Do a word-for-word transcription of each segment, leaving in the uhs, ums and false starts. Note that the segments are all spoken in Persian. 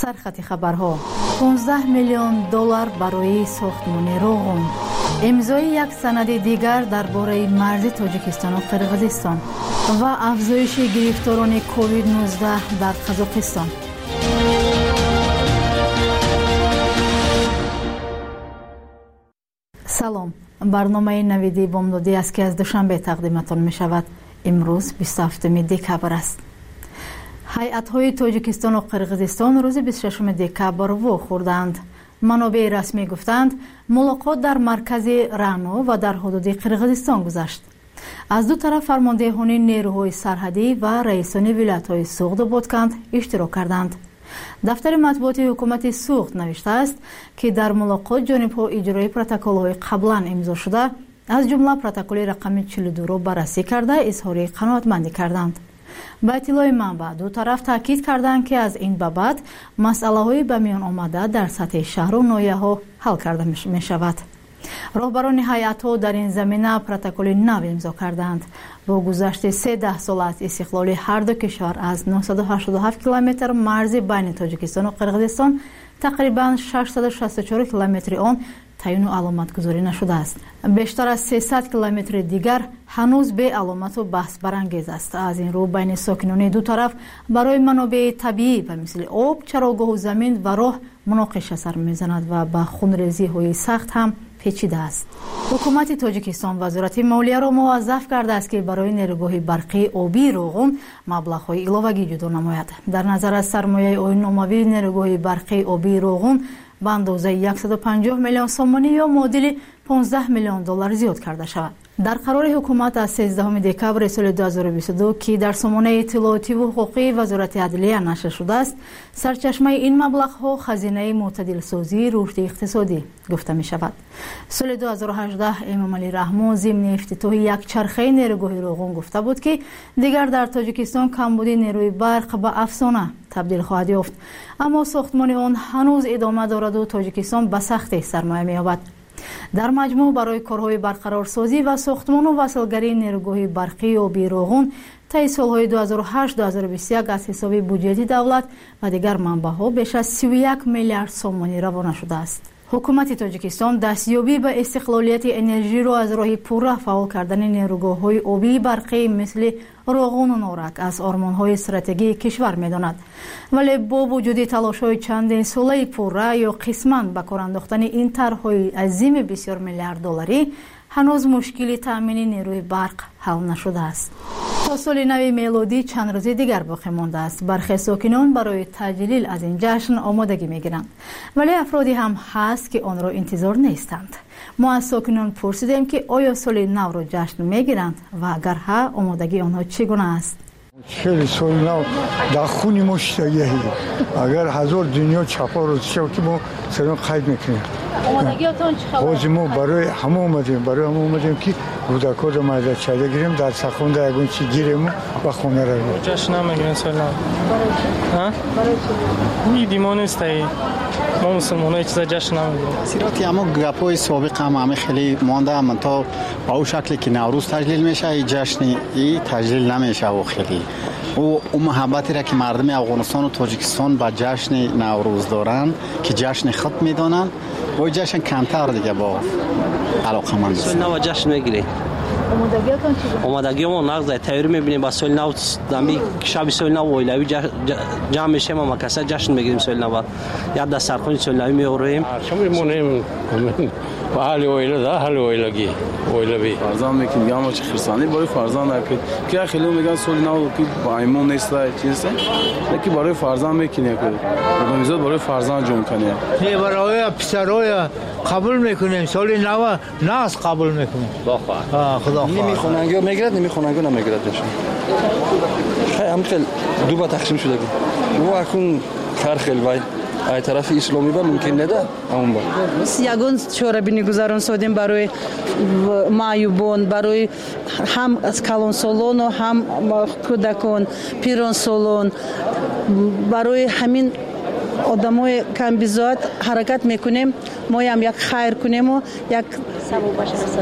سرخط خبرها پانزده میلیون دلار برای ساختمان روغن. امضای یک سند دیگر درباره مرز تاجیکستان و قرقیزستان و افزایش گرفتاران کووید نوزده در قزاقستان. سلام، برنامه نویدی بامدادی است که از دوشنبه تقدیمتان می شود. امروز بیست و هفتم دکبر است. هیئت‌های تاجیکستان و قرقیزستان روز بیست و ششم دکبر وا خوردند. منابع رسمی گفتند ملاقات در مرکز رعنو و در حدود قرقیزستان گذشت. از دو طرف فرماندهان نیروهای سرحدی و رئیسان ولایت‌های سوخت و بادکند اشتراک کردند. دفتر مطبوعات حکومت سوخت نوشته است که در ملاقات جانب‌ها اجرای پروتکل‌های قبلا امضا شده از جمله پروتکل رقم چهل و دو را بررسی کرده اظهار قناعتمندی کردند. با اطلاع منبع دو طرف تاکید کردند که از این به بعد مسئله‌های به میان آمده در سطح شهر و ناحیه‌ها حل کرده می شود. راهبران هیئت‌ها در این زمینه پروتکل نو امضا کردند. با گذشت سیزده سال از استقلال هر دو کشور از نهصد و هشتاد و هفت کیلومتر مرز بین تاجیکستان و قرقیزستان تقریباً ششصد و شصت و چهار کیلومتر آن تعیین و علامت گذاری نشده است. بیشتر از سیصد کیلومتر دیگر هنوز به علامت و بحث برانگیز است. از این رو بین ساکنان دو طرف برای منابع طبیعی و مثل آب، چراگاه و زمین و راه مناقشه سر میزند و با خونریزی های سخت هم پیچیده است. حکومت تاجیکستان وزارت مالیه را موظف کرده است که برای نیروگاه برقی آبی روغن مبلغ‌های علاوه‌ای جدا نماید. در نظر از سرمایه عین عمومی نیروگاه برقی آبی روغن به اندازه صد و پنجاه میلیون سومانی یا معادل پانزده میلیون دلار زیاد کرده شود. در قرار حکومت از سیزدهم دکبر سال دو هزار و بیست و دو که در سامانه اطلاعاتی و حقوقی وزارت عدلیه نشر شده است، سرچشمه این مبلغ‌ها خزینه معتدل سازی رشد اقتصادی گفته می شود. سال دو هزار و هجده امام علی رحمان ضمن افتتاح یک چرخه نیروگاه روغن گفته بود که دیگر در تاجیکستان کمبودی نیروی برق به افسانه تبدیل خواهد یافت، اما ساختمان آن هنوز ادامه دارد و تاجیکستان به سختی سرمایه می‌یابد. در مجموع برای کارهای برقرارسازی و ساختمان و وصلگری نیروگاه برقی آبی روغن طی سالهای دو هزار و هشت تا دو هزار و بیست و یک از حساب بودجه دولت و دیگر منبع‌ها بیش از سی و یک میلیارد سومانی روانه شده است. حکومت تاجیکستان دستیابی به استقلالیت انرژی را از راه پوره فعال کردن نیروگاه‌های آبی برقی مثل روغن و نارک از آرمان‌های استراتژیک کشور می‌داند، ولی با وجود تلاش‌های چندین ساله پوره یا قسماً به کار انداختن این طرح‌های عظیم بسیار میلیارد دلاری هنوز مشکل تأمین نیروی برق حل نشده است. تا سال نو میلادی چند روز دیگر باقی مانده است. برخی ساکنان برای تجلیل از این جشن آمادگی می‌گیرند، ولی افرادی هم هست که آن را انتظار نیستند. ما از ساکنان پرسیدیم که آیا سال نو را جشن می‌گیرند و اگر ها آمادگی آنها چگونه است. خیلی سال نو در خونی مشتاقی اگر هزار دنیا چپا رو شد که ما سلام قید میکنیم. آمادگیتون چه خبره؟ ما برای همه اومدیم برای همه اومدیم که کودک‌ها رو ماده چاله گیریم در سخونده اگون چی گیریم و خونه رو جشن نمیگیرن سال نو. ها؟ برای چی؟ می دیمونست ای ما مسلمان‌ها چیزا جشن نمیگیریم. سیراتی اما گپای سابق هم همه خیلی مانده هم تا با اون شکلی که نوروز تجلیل میشه این جشن ای تجلیل نمیشه و خیلی او اون محبتی را که مردم افغانستان و تاجیکستان با جشن نوروز دارن که جشن خود میدونن و جشن کمتر دیگه با علاقه مند است. سال نو جشن میگیریم. آمادگیتون چه؟ آمادگیمون نقض تیاری میبینیم با سال نو دمی شب سال نو اویلاوی جمع میشیم و مکسا جشن میگیریم سال نو. یا در سرخون سال نو میوریم. شما میمونیم با حال اویلا ده حال اویلاگی اویلاوی. فرزان میکنیم یا ما چه خرسانی برای فرزان نکرد که خیلی میگن سال نو که با ایمون نیست چیزی که برای فرزان میکنیم که میزد برای فرزان جون کنیم. نه برای پسرای قبول میکنیم سال نو ناز قبول میکنیم. خدا خدا نمیخونن یا میگرد نمیخونن یا نمیگرد نشون. خیلی خیلی دو با تقسیم شده بود. و اکنون هر خیلی وای ای طرف اسلامی با ممکن نده اون با یگان چهار بینی گذاران سودیم برای مایوبون برای هم از کالون سالون و هم کودکان پیران سالون برای همین آدمای کم بیزاد حرکت میکنیم ما هم یک خیر کنیم و یک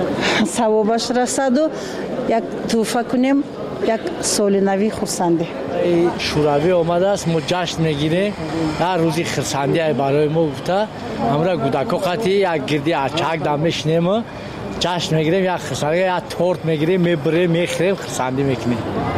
ثوابش رسد و یک توفه کنیم یک سال نوی خرسنده. شوروی آمده است ما جشن میگیریم هر روزی خرسندی برای ما بوده امرا گودکا قطعی یک گردی اچک دم میشنیم جشن میگیریم یک خرسندی یک تورت میگیریم میبریم میخوریم خرسندی میکنیم.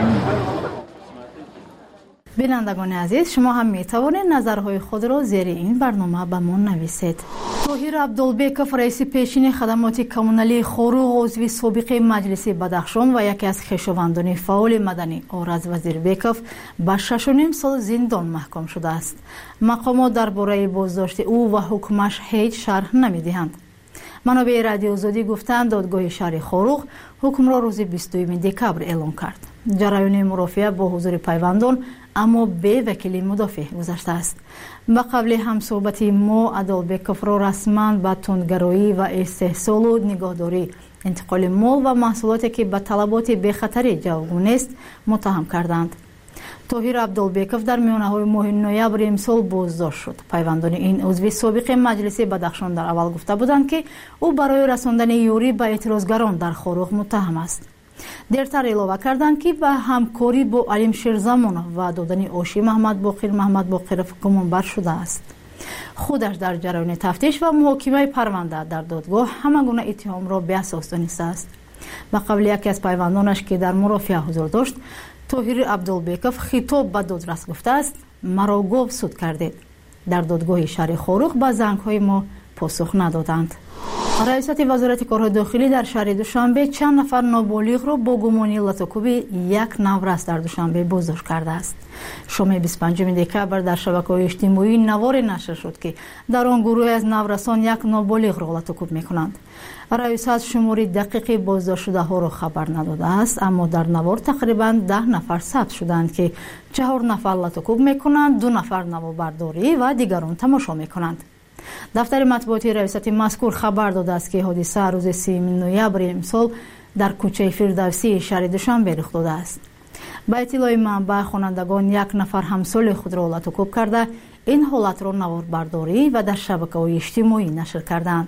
بینندگان عزیز شما هم می توانید نظرهای خود را زیر این برنامه به ما نویسید. طاهر عبدالبیکов رئیس پیشین خدمات کمونالی خوروغ عضو سابق مجلس بدخشان و یکی از خویشاوندان فعال مدنی آرز وزیربیکov به شش و نیم سال زندان محکوم شده است. مقامات درباره بازداشت او و حکمش هیچ شرح نمیدهند. منابع رادیو آزادی گفتند دادگاه شهر خوروغ حکم را روز بیست و دوم دکبر اعلام کرد. جریان مرافعه با حضور پیوندان اما به وکیل مدافع گذشته است. با قبل هم صحبت ما عبدالبیکov را رسما به تندگرایی و استحصال و نگهداری انتقال مال و محصولاتی که به طلبات بخطری جوابگو نیست متهم کردند. طاهر عبدالبیکov در میانه‌های ماه نوامبر امسال بازداشت شد. پیوندان این عضو سابق مجلس بدخشان در اول گفته بودند که او برای رساندن یوری به اعتراضگران در خوروغ متهم است. دیرتر اضافه کردند که به همکاری با علیم شیرزمان و دادن آشی محمد باقر محمد باقر گمان بر شده است. خودش در جریان تفتیش و محاکمه پرونده در دادگاه همه گونه اتهام را به اساس دانسته است. با قبل یکی از پیوندانش که در مرافعه حضور داشت طاهر عبدالبیکov خطاب به دادرس گفته است مرا گاو سود کردید. در دادگاه شهر خوروغ به زنگ‌های ما پاسخ ندادند. رئیست وزارت کارهای داخلی در شهر دوشنبه چند نفر نابالغ را با گمانی لطوکوبی یک نورس در دوشنبه بازداشت کرده است. شام بیست و پنجم دکبر در شبکه‌های اجتماعی نواری نشر شد که در آن گروه از نورسان یک نابالغ را لطوکوب می‌کنند. رئیست شماری دقیق بازداشت شده ها را خبر نداده است، اما در نوار تقریباً ده نفر ثبت شدند که چهار نفر لطوکوب می‌کنند، دو نفر نواربرداری و دیگران تماشا می‌کنند. دفتر مطبوعاتی ریاست مذکور خبر داده است که حادثه روز سوم نوامبر امسال در کوچه فردوسی شهر دوشنبه رخ داده است. با اطلاع منبع خوانندگان یک نفر همسال خود را لطوکوب کرده این حالت را نواربرداری و در شبکه‌های اجتماعی نشر کردند.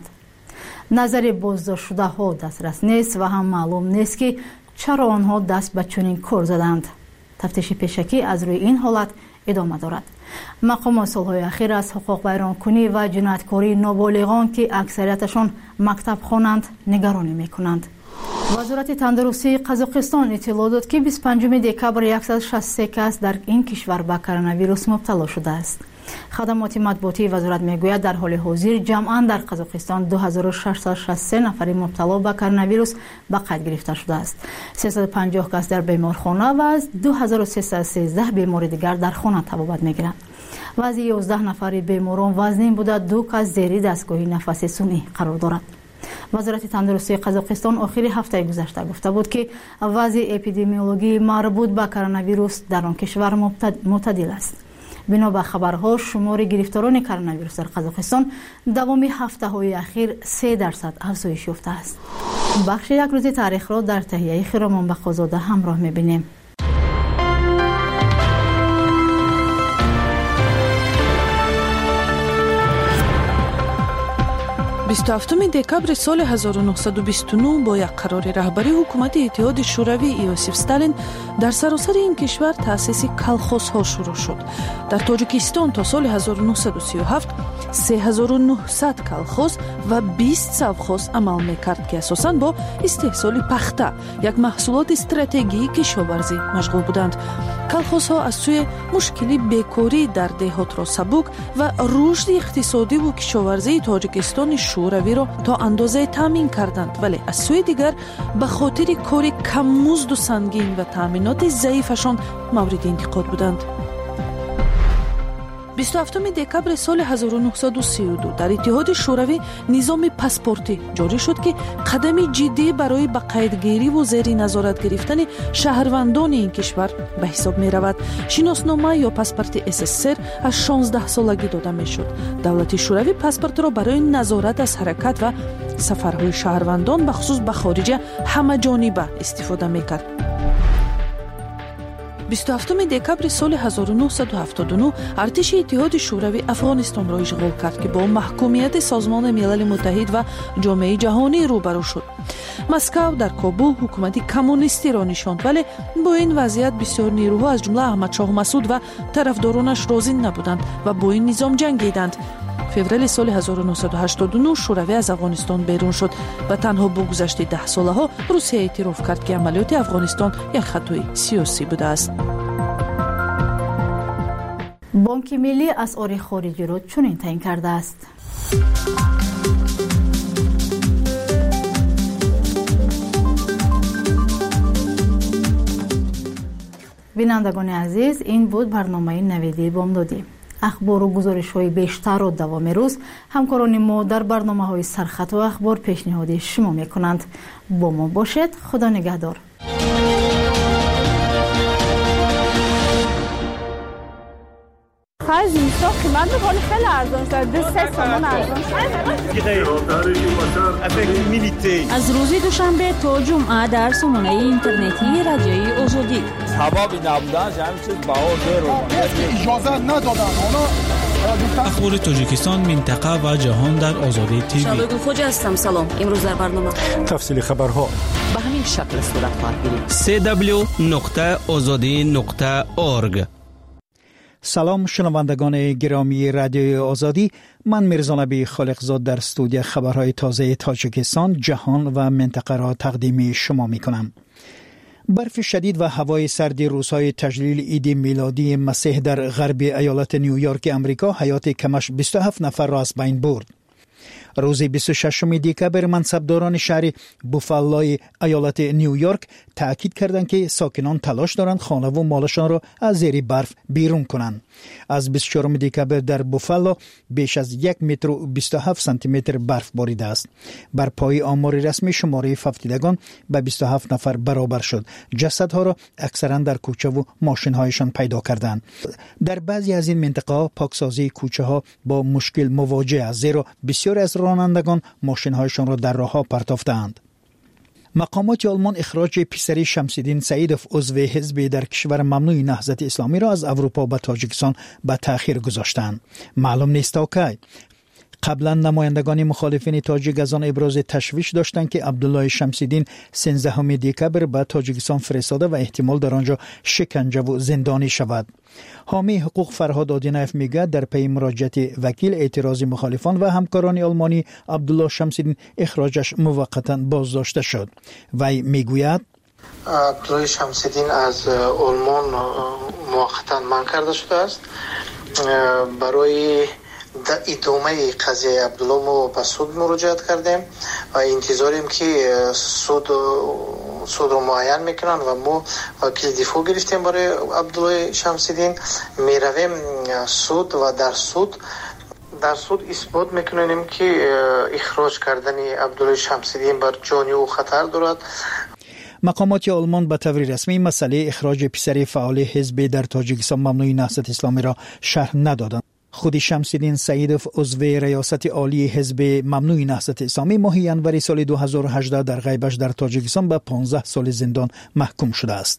نظر بازداشت شده ها دسترس نیست و هم معلوم نیست که چرا آنها دست به چنین کار زدند. تفتیش پیشکی از روی این حالت ادامه دارد. مقام سالهای اخیر از حقوق ویرانکنی و جنایتکاری نابالغان که اکثریتشان مکتب خوانند نگرانی میکنند. وزارت تندرستی قزاقستان اطلاع داد که بیست و پنجم دکبر صد و شصت و سه کس در این کشور به کرونا ویروس مبتلا شده است. خدمات مطبوعاتی وزارت میگوید در حال حاضر جمعاً در قزاقستان دو هزار و ششصد و شصت و سه نفر مبتلا به کرونا ویروس به قید گرفته شده است. سیصد و پنجاه کس در بیمارخانه و از دو هزار و سیصد و سیزده بیمار دیگر در خانه طبابت میگیرند. و از یازده نفر بیماران وزنین بوده، دو کس زیر دستگاه نفس صنعی قرار دارد. وزارت تندرستی قزاقستان آخر هفته گذشته گفته بود که وضع اپیدمیولوژی مربوط به کرونا ویروس در آن کشور معتدل است. بنا به خبرها شمار گرفتاران کرونا ویروس در قزاقستان دوام هفته های اخیر سه درصد افزایش یافته است. بخش یک روز تاریخ را در تهیه خیرامان بقازاده همراه می‌بینیم. بیست و هفتم دکبر سال هزار و نهصد و بیست و نه با یک قرار رهبری حکومت اتحاد شوروی یوسف استالین در سراسر این کشور تأسیس کلخوزها شروع شد. در تاجیکستان تا سال هزار و نهصد و سی و هفت سه هزار و نهصد کلخوز و بیست سوخوز عمل میکرد که اساساً با استحصال پخته یک محصولات استراتژیکی کشاورزی مشغول بودند. کلخوزها از سوی مشکلی بیکاری در دهات را سبک و رشد اقتصادی و کشاورزی تاجیکستان شوروی را تا اندازه تامین کردند، ولی از سوی دیگر به خاطر کار کم مزد و سنگین و تامینات ضعیفشان مورد انتقاد بودند. بیست و هفتم دکبر سال هزار و نهصد و سی و دو در اتحاد شوروی نظام پاسپورتی جاری شد که قدمی جدی برای به قیدگیری و زیر نظارت گرفتن شهروندان این کشور به حساب می رود. شناسنامه یا پاسپورت اس اس ار از شانزده سالگی داده می شد. دولت شوروی پاسپورت را برای نظارت از حرکت و سفرهای شهروندان به خصوص به خارج همه جانبه استفاده می کرد. بیست و هفتم دکبر سال هزار و نهصد و هفتاد و نه ارتش اتحاد شوروی افغانستان را اشغال کرد که با محکومیت سازمان ملل متحد و جامعه جهانی روبرو شد. مسکو در کابل حکومتی کمونیستی را نشاند، ولی با این وضعیت بسیار نیروها از جمله احمد شاه مسعود و طرفدارانش راضی نبودند و با این نظام جنگیدند. فوریه سال هزار و نهصد و هشتاد و نه شوروی از افغانستان بیرون شد و تنها با گذشت ده ساله ها روسیه اعتراف کرد که عملیات افغانستان یک خطای سیاسی بوده است. بانک ملی اسعار خارجی را چنین تعیین کرده است. بینندگان عزیز، این بود برنامه نویدی بامدادی. اخبار و گزارش‌های بیشتر و دوام روز همکاران ما در برنامه‌های سرخط و اخبار پیشنهاد شما می‌کنند. با ما باشید. خدا نگهدار. خرج اینستا قیمت بکنی خیلی ارزان شد. دو سه تومان ارزان شد. از روز دوشنبه تا جمعه در سامانه اینترنتی رادیوی آزادی. سبب نبودن همین چیز بها زیر اجازه ندادن. اخبار تاجیکستان، منطقه و جهان در آزادی تیوی. شادو خوجا هستم. سلام. امروز در برنامه تفصیل خبرها به همین شکل صورت خواهد گرفت. سی دبلیو نقطه آزادی نقطه اورگ. سلام شنوندگان گرامی رادیوی آزادی، من میرزا نبی خالقزاد در استودیو خبرهای تازه تاجیکستان، جهان و منطقه را تقدیم شما می کنم. برف شدید و هوای سرد روزهای تجلیل عید میلادی مسیح در غرب ایالت نیویورک امریکا حیات کمش بیست و هفت نفر را از بین برد. روز بیست و ششم دکبر منصبداران شهر بوفالوی ایالت نیویورک تأکید کردند که ساکنان تلاش دارند خانه و مالشان را از زیر برف بیرون کنند. از بیست و چهارم دکبر در بوفالو بیش از یک متر و بیست و هفت سانتی متر برف باریده است. بر پای آمار رسمی شماره ففتیدگان به بیست و هفت نفر برابر شد. جسدها را اکثرا در کوچه و ماشین هایشان پیدا کردند. در بعضی از این منطقه پاکسازی کوچه ها با مشکل مواجه است، زیرا بسیار از رانندگان ماشین هایشان را در راه ها پرتافتند. مقامات آلمان اخراج پسری شمس‌الدین سعیدوف عضو حزب در کشور ممنوع نهضت اسلامی را از اروپا به تاجیکستان به تأخیر گذاشتند. معلوم نیست تا کی. قبلا نمایندگان مخالفین تاجیک از آن ابراز تشویش داشتند که عبدالله شمس‌الدین سیزدهم دکبر به تاجیکستان فرستاده و احتمال در آنجا شکنجه و زندانی شود. حامی حقوق فرهاد آدینایف میگه در پی مراجعت وکیل اعتراض مخالفان و همکاران آلمانی عبدالله شمس‌الدین اخراجش موقتا بازداشته شد. وی میگوید عبدالله شمس‌الدین از آلمان موقتا منع کرده شده است. برای در ادامه قضیه عبدالله ما به سود مراجعت کردیم و انتظاریم که سود سود رو معین میکنن و ما وکیل دفاع گرفتیم برای عبدالله شمس‌الدین. میرویم سود و در سود در سود اثبات میکنیم که اخراج کردن عبدالله شمس‌الدین بر جان او خطر دارد. مقامات آلمان به طور رسمی مسئله اخراج پسر فعال حزب در تاجیکستان ممنوع نهضت اسلامی را شرح ندادند. خود شمس‌الدین سعیدوف عضو ریاست عالی حزب ممنوع نهضت اسلامی ماه ژانویه سال دو هزار و هجده در غیبش در تاجیکستان به پانزده سال زندان محکوم شده است.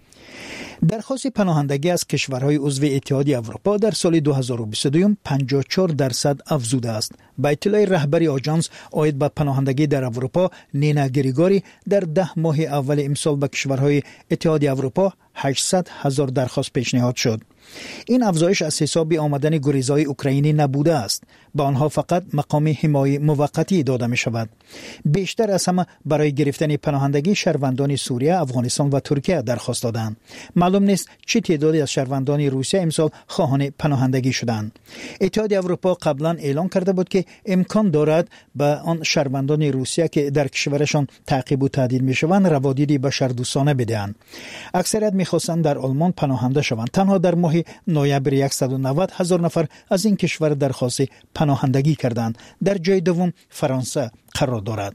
درخواست پناهندگی از کشورهای عضو اتحادیه اروپا در سال دو هزار و بیست و دو پنجاه و چهار درصد افزوده است. با اطلاع رهبری آژانس عاید به پناهندگی در اروپا نینا گریگوری در ده ماه اول امسال به کشورهای اتحادیه اروپا هشتصد هزار درخواست پیشنهاد شد. این افزایش از حساب آمدن گریزهای اوکراینی نبوده است. به آنها فقط مقام حمایت موقتی داده می شود. بیشتر از همه برای گرفتن پناهندگی شهروندان سوریه، افغانستان و ترکیه درخواست دادند. معلوم نیست چه تعدادی از شهروندان روسیه امسال خواهان پناهندگی شدند. اتحادیه اروپا قبلا اعلام کرده بود که امکان دارد به آن شهروندان روسیه که در کشورشان تعقیب و تعدیل می شوند روادیدی بشردوستانه بدهند. اکثریت می‌خواستند در آلمان پناهنده شوند. تنها در ماه نوامبر صد و نود هزار نفر از این کشور درخواست پناهندگی کردند. در جای دوم فرانسه قرار دارد.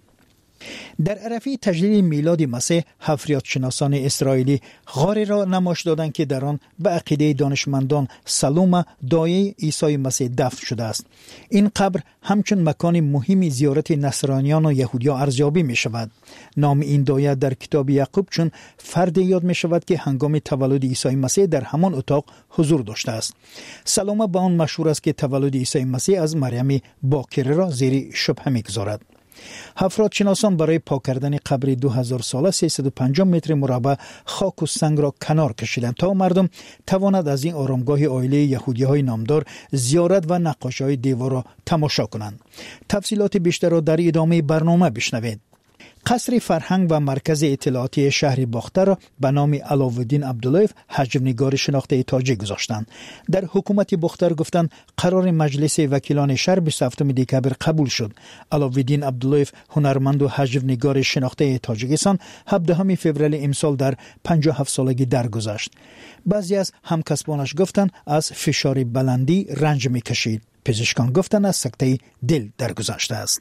در عرفه تجلیل میلاد مسیح حفریاتشناسان اسرائیلی غاری را نمایش دادند که در آن به عقیده دانشمندان سلوم دایه عیسی مسیح دفن شده است. این قبر همچون مکان مهمی زیارت نصرانیان و یهودیان ارزیابی می شود. نام این دایه در کتاب یعقوب چون فرد یاد می شود که هنگام تولد عیسی مسیح در همان اتاق حضور داشته است. سلوم با آن مشهور است که تولد عیسی مسیح از مریم باکره را زیر شبهه می گذارد. حفرات شناسان برای پاک کردن قبر دو هزار ساله سیصد و پنجاه متر مربع خاک و سنگ را کنار کشیدند تا مردم تواند از این آرامگاه عائله یهودی‌های نامدار زیارت و نقاشی‌های دیوار را تماشا کنند. تفصیلات بیشتر را در ادامه برنامه بشنوید. قصر فرهنگ و مرکز اطلاعاتی شهر باختر را به نام علاءالدین عبداللهیف حجم‌نگار شناخته تاجیک گذاشتند. در حکومت باختر گفتند قرار مجلس وکیلان شهر بیست و هفتم دکبر قبول شد. علاءالدین عبداللهیف هنرمند و حجم‌نگار شناخته تاجیکستان هفدهم فوریه امسال در پنجاه و هفت سالگی درگذشت. بعضی از همکسبانش گفتند از فشار بلندی رنج می‌کشید. پزشکان گفتند از سکته دل درگذشته است.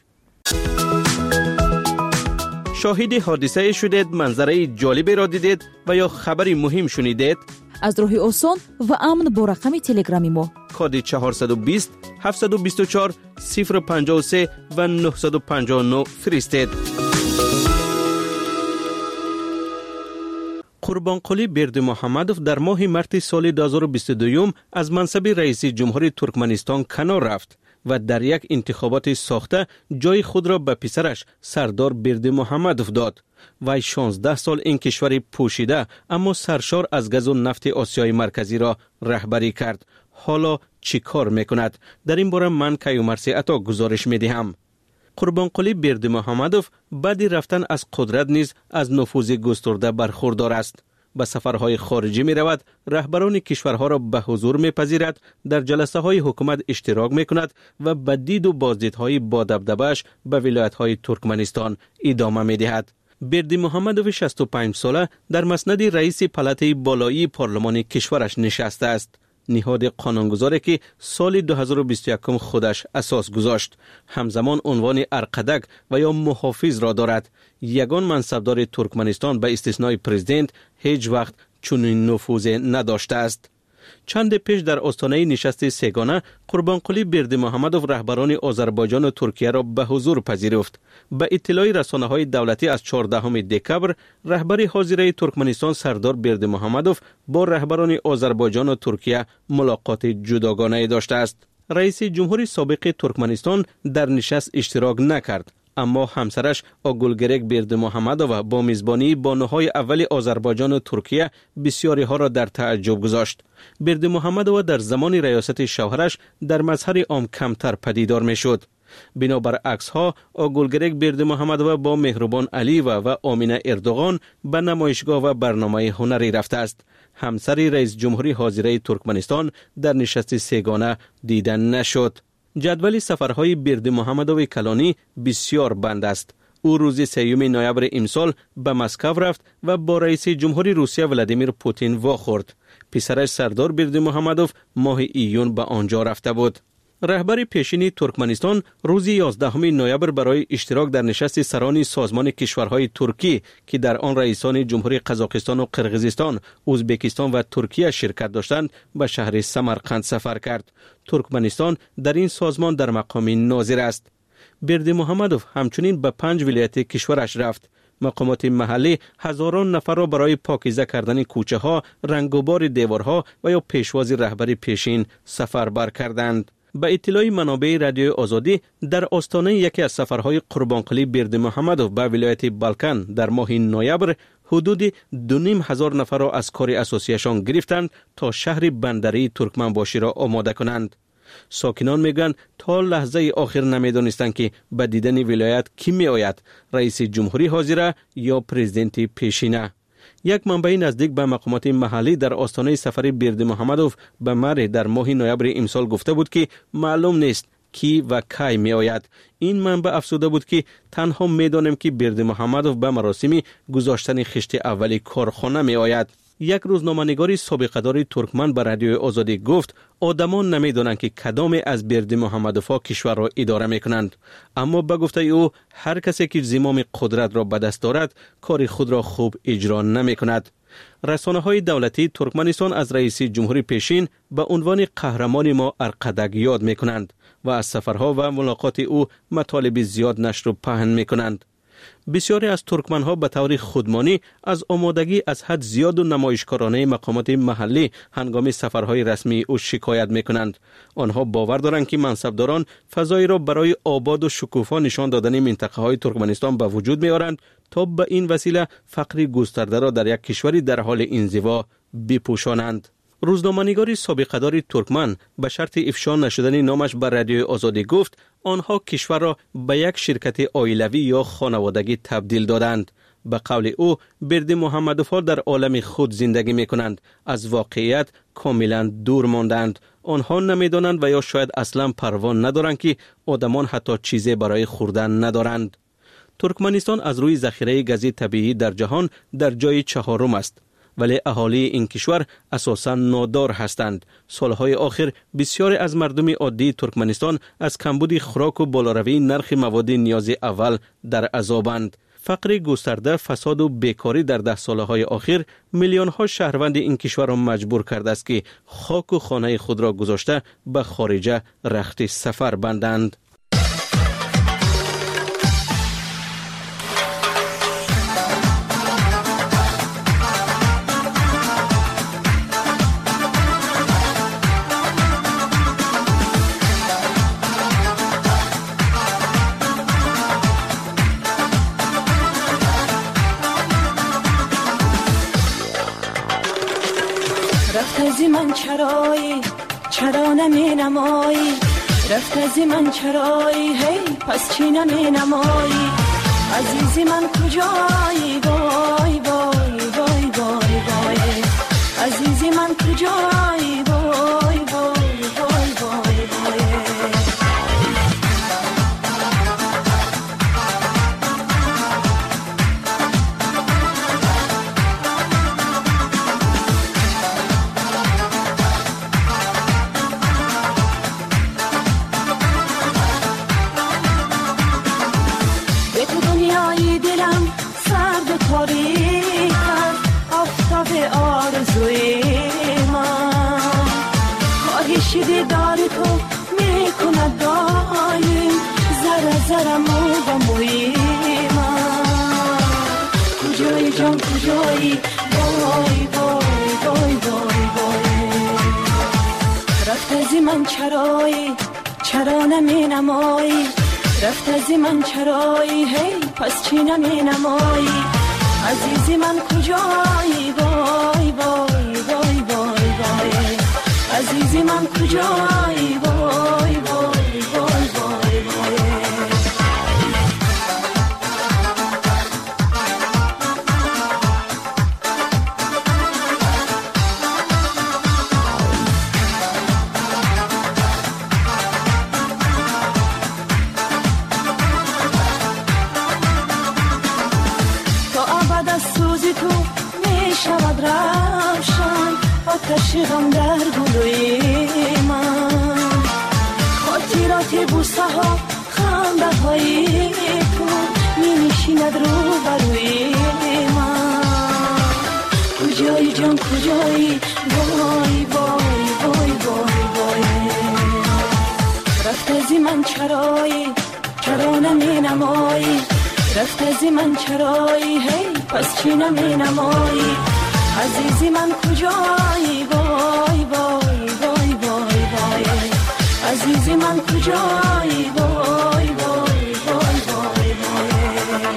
شاهد حادثه شدید، منظره جالبی را دیدید و یا خبری مهم شنیدید؟ از راه آسان و امن با رقم تلگرامی ما کد چهارصد و بیست هفتصد و بیست و چهار صفر پنجاه و سه و نهصد و پنجاه و نه فرستید. قربانقلی بردمحمدوف در ماه مارس سال دو هزار و بیست و دو از منصب رئیس جمهوری ترکمنستان کنار رفت و در یک انتخابات ساخته جای خود را به پسرش سردار بردمحمدوف داد. وی شانزده سال این کشور پوشیده اما سرشار از گاز و نفت آسیای مرکزی را رهبری کرد. حالا چی کار میکند؟ در این باره من کیومرثی عطا گزارش میدهم. قربانقلی بردمحمدوف بعد رفتن از قدرت نیز از نفوذ گسترده برخوردار است. به سفرهای خارجی می رود، رهبران کشورها را به حضور می پذیرد، در جلسه های حکومت اشتراک می کند و به دید و بازدیدهای با دبدبه‌اش به ولایت های ترکمنستان ادامه می دهد. بردمحمدوف شصت و پنج ساله در مسند رئیس پالاتای بالایی پارلمان کشورش نشسته است. نهاد قانونگذاری که سال دو هزار و بیست و یک خودش اساس گذاشت. همزمان عنوان ارقدک و یا محافظ را دارد. یگان منصبدار ترکمنستان به استثنای پرزیدنت هیچ وقت چنین نفوذ نداشته است. چند پیش در آستانه نشست سگانه قربانقلی بردمحمدوف رهبران آذربایجان و ترکیه را به حضور پذیرفت. به اطلاع رسانه‌های دولتی از چهاردهم دکبر رهبر حاضره ترکمنستان سردار بردمحمدوف با رهبران آذربایجان و ترکیه ملاقات جداگانه داشته است. رئیس جمهوری سابق ترکمنستان در نشست اشتراک نکرد، اما همسرش آگولگرک بردمحمدوف با میزبانی بانوهای اول آذربایجان و ترکیه بسیاری ها را در تعجب گذاشت. بردمحمدوف در زمان ریاست شوهرش در مظهر عام کمتر پدیدار می شد. بنابر عکس ها آگولگرک بردمحمدوف با مهربان علیوه و آمینه اردوغان به نمایشگاه و برنامه هنری رفته است. همسر رئیس جمهوری حاضره ترکمنستان در نشست سگانه دیدن نشد. جدول سفرهای بردمحمدوف کلانی بسیار بند است. او روز سیوم نوامبر امسال به مسکو رفت و با رئیس جمهوری روسیه ولادیمیر پوتین واخورد. پسرش سردار بردمحمدوف ماه ایون به آنجا رفته بود. رهبر پیشین ترکمنستان روز یازدهم نوامبر برای اشتراک در نشست سران سازمان کشورهای ترکی که در آن رئیسان جمهوری قزاقستان و قرقیزستان، ازبکستان و ترکیه شرکت داشتند به شهر سمرقند سفر کرد. ترکمنستان در این سازمان در مقام ناظر است. بردمحمدوف همچنین به پنج ولایت کشورش رفت. مقامات محلی هزاران نفر را برای پاکیزه کردن کوچه ها، رنگوبار دیوارها و یا پیشواز رهبر پیشین سفربر کردند. به اطلاع منابع رادیوی آزادی در آستانه یکی از سفرهای قربانقلی بردمحمدوف به ولایت بالکان در ماه نوامبر حدود دو نیم هزار نفر را از کار اساسیشان گرفتند تا شهر بندری ترکمنباشی را آماده کنند. ساکنان میگن تا لحظه آخر نمیدانستند که به دیدن ولایت کی می آید، رئیس جمهوری حاضره یا پرزیدنت پیشینه. یک منبع نزدیک به مقامات محلی در آستانه سفر بردمحمدوف به مره در ماه نوامبر امسال گفته بود که معلوم نیست کی و کی می آید. این منبع افزوده بود که تنها می دانیم که بردمحمدوف به مراسم گذاشتن خشت اولی کارخانه می آید. یک روزنامه‌نگاری سابقه‌دار ترکمن به رادیوی آزادی گفت آدمان نمی‌دانند که کدام از بردمحمدوف‌ها کشور را اداره می‌کنند، اما به گفته او هر کسی که زمام قدرت را به دست دارد کار خود را خوب اجرا نمی‌کند. رسانه‌های دولتی ترکمنستان از رئیس جمهوری پیشین به عنوان قهرمان ما ارقدک یاد می‌کنند و از سفرها و ملاقات او مطالب زیاد نشر و پهن می‌کنند. بسیاری از ترکمنها به طور خودمانی از آمادگی از حد زیاد و نمایشکارانه مقامات محلی هنگام سفرهای رسمی او شکایت میکنند. آنها باور دارند که منصبداران فضایی را برای آباد و شکوفا نشان دادن منطقه های ترکمنستان به وجود میارند تا به این وسیله فقر گسترده را در یک کشوری در حال انزوا بپوشانند. روزنامه‌نگاری سابقه‌دار ترکمن به شرط افشا نشدن نامش به رادیوی آزادی گفت آنها کشور را به یک شرکت عائلوی یا خانوادگی تبدیل دادند. به قول او برد محمدوف‌ها در عالم خود زندگی می‌کنند، از واقعیت کاملا دور ماندند. آنها نمی‌دانند و یا شاید اصلا پروا ندارند که آدمان حتی چیزی برای خوردن ندارند. ترکمنستان از روی ذخیره گاز طبیعی در جهان در جای چهارم است، ولی اهالی این کشور اساساً نادار هستند. سالهای آخر بسیاری از مردم عادی ترکمنستان از کمبود خوراک و بالاروی نرخ مواد نیاز اول در عذابند. فقر گسترده، فساد و بیکاری در ده سالهای آخر میلیون ها شهروند این کشور را مجبور کرده است که خاک و خانه خود را گذاشته به خارجه رخت سفر بندند. رفت من چرایی چرا نمی نمایی، رفت از من چرایی هی پس چی نمی نمایی، عزیزی من کجایی وای وای وای وای وای، عزیزی من کجایی وای وای وای وای وای. دیدار تو میکند دایم زره زره مو با موی من، کجایی جان کجایی وای وای وای وای وای. رفت از من چرایی چرا نمی نمایی، رفت از من چرایی هی پس چی نمی نمایی، عزیزی من کجایی وای وای وای وای وای، عزیزی من کجایی وای وای وای وای وای. تا ابد از سوزی تو میشود روشن آتش غم در گلوی من، خاطرات بوسه ها خنده های تو می نشیند رو بروی من، کجایی جان کجایی وای وای وای وای وای. رفت از من چرایی چرا نمی نمایی، رفت از من چرایی هی پس چی نمی نمایی، عزیزی من کجایی وای وای وای وای وای، عزیزی من کجایی وای وای وای وای وای.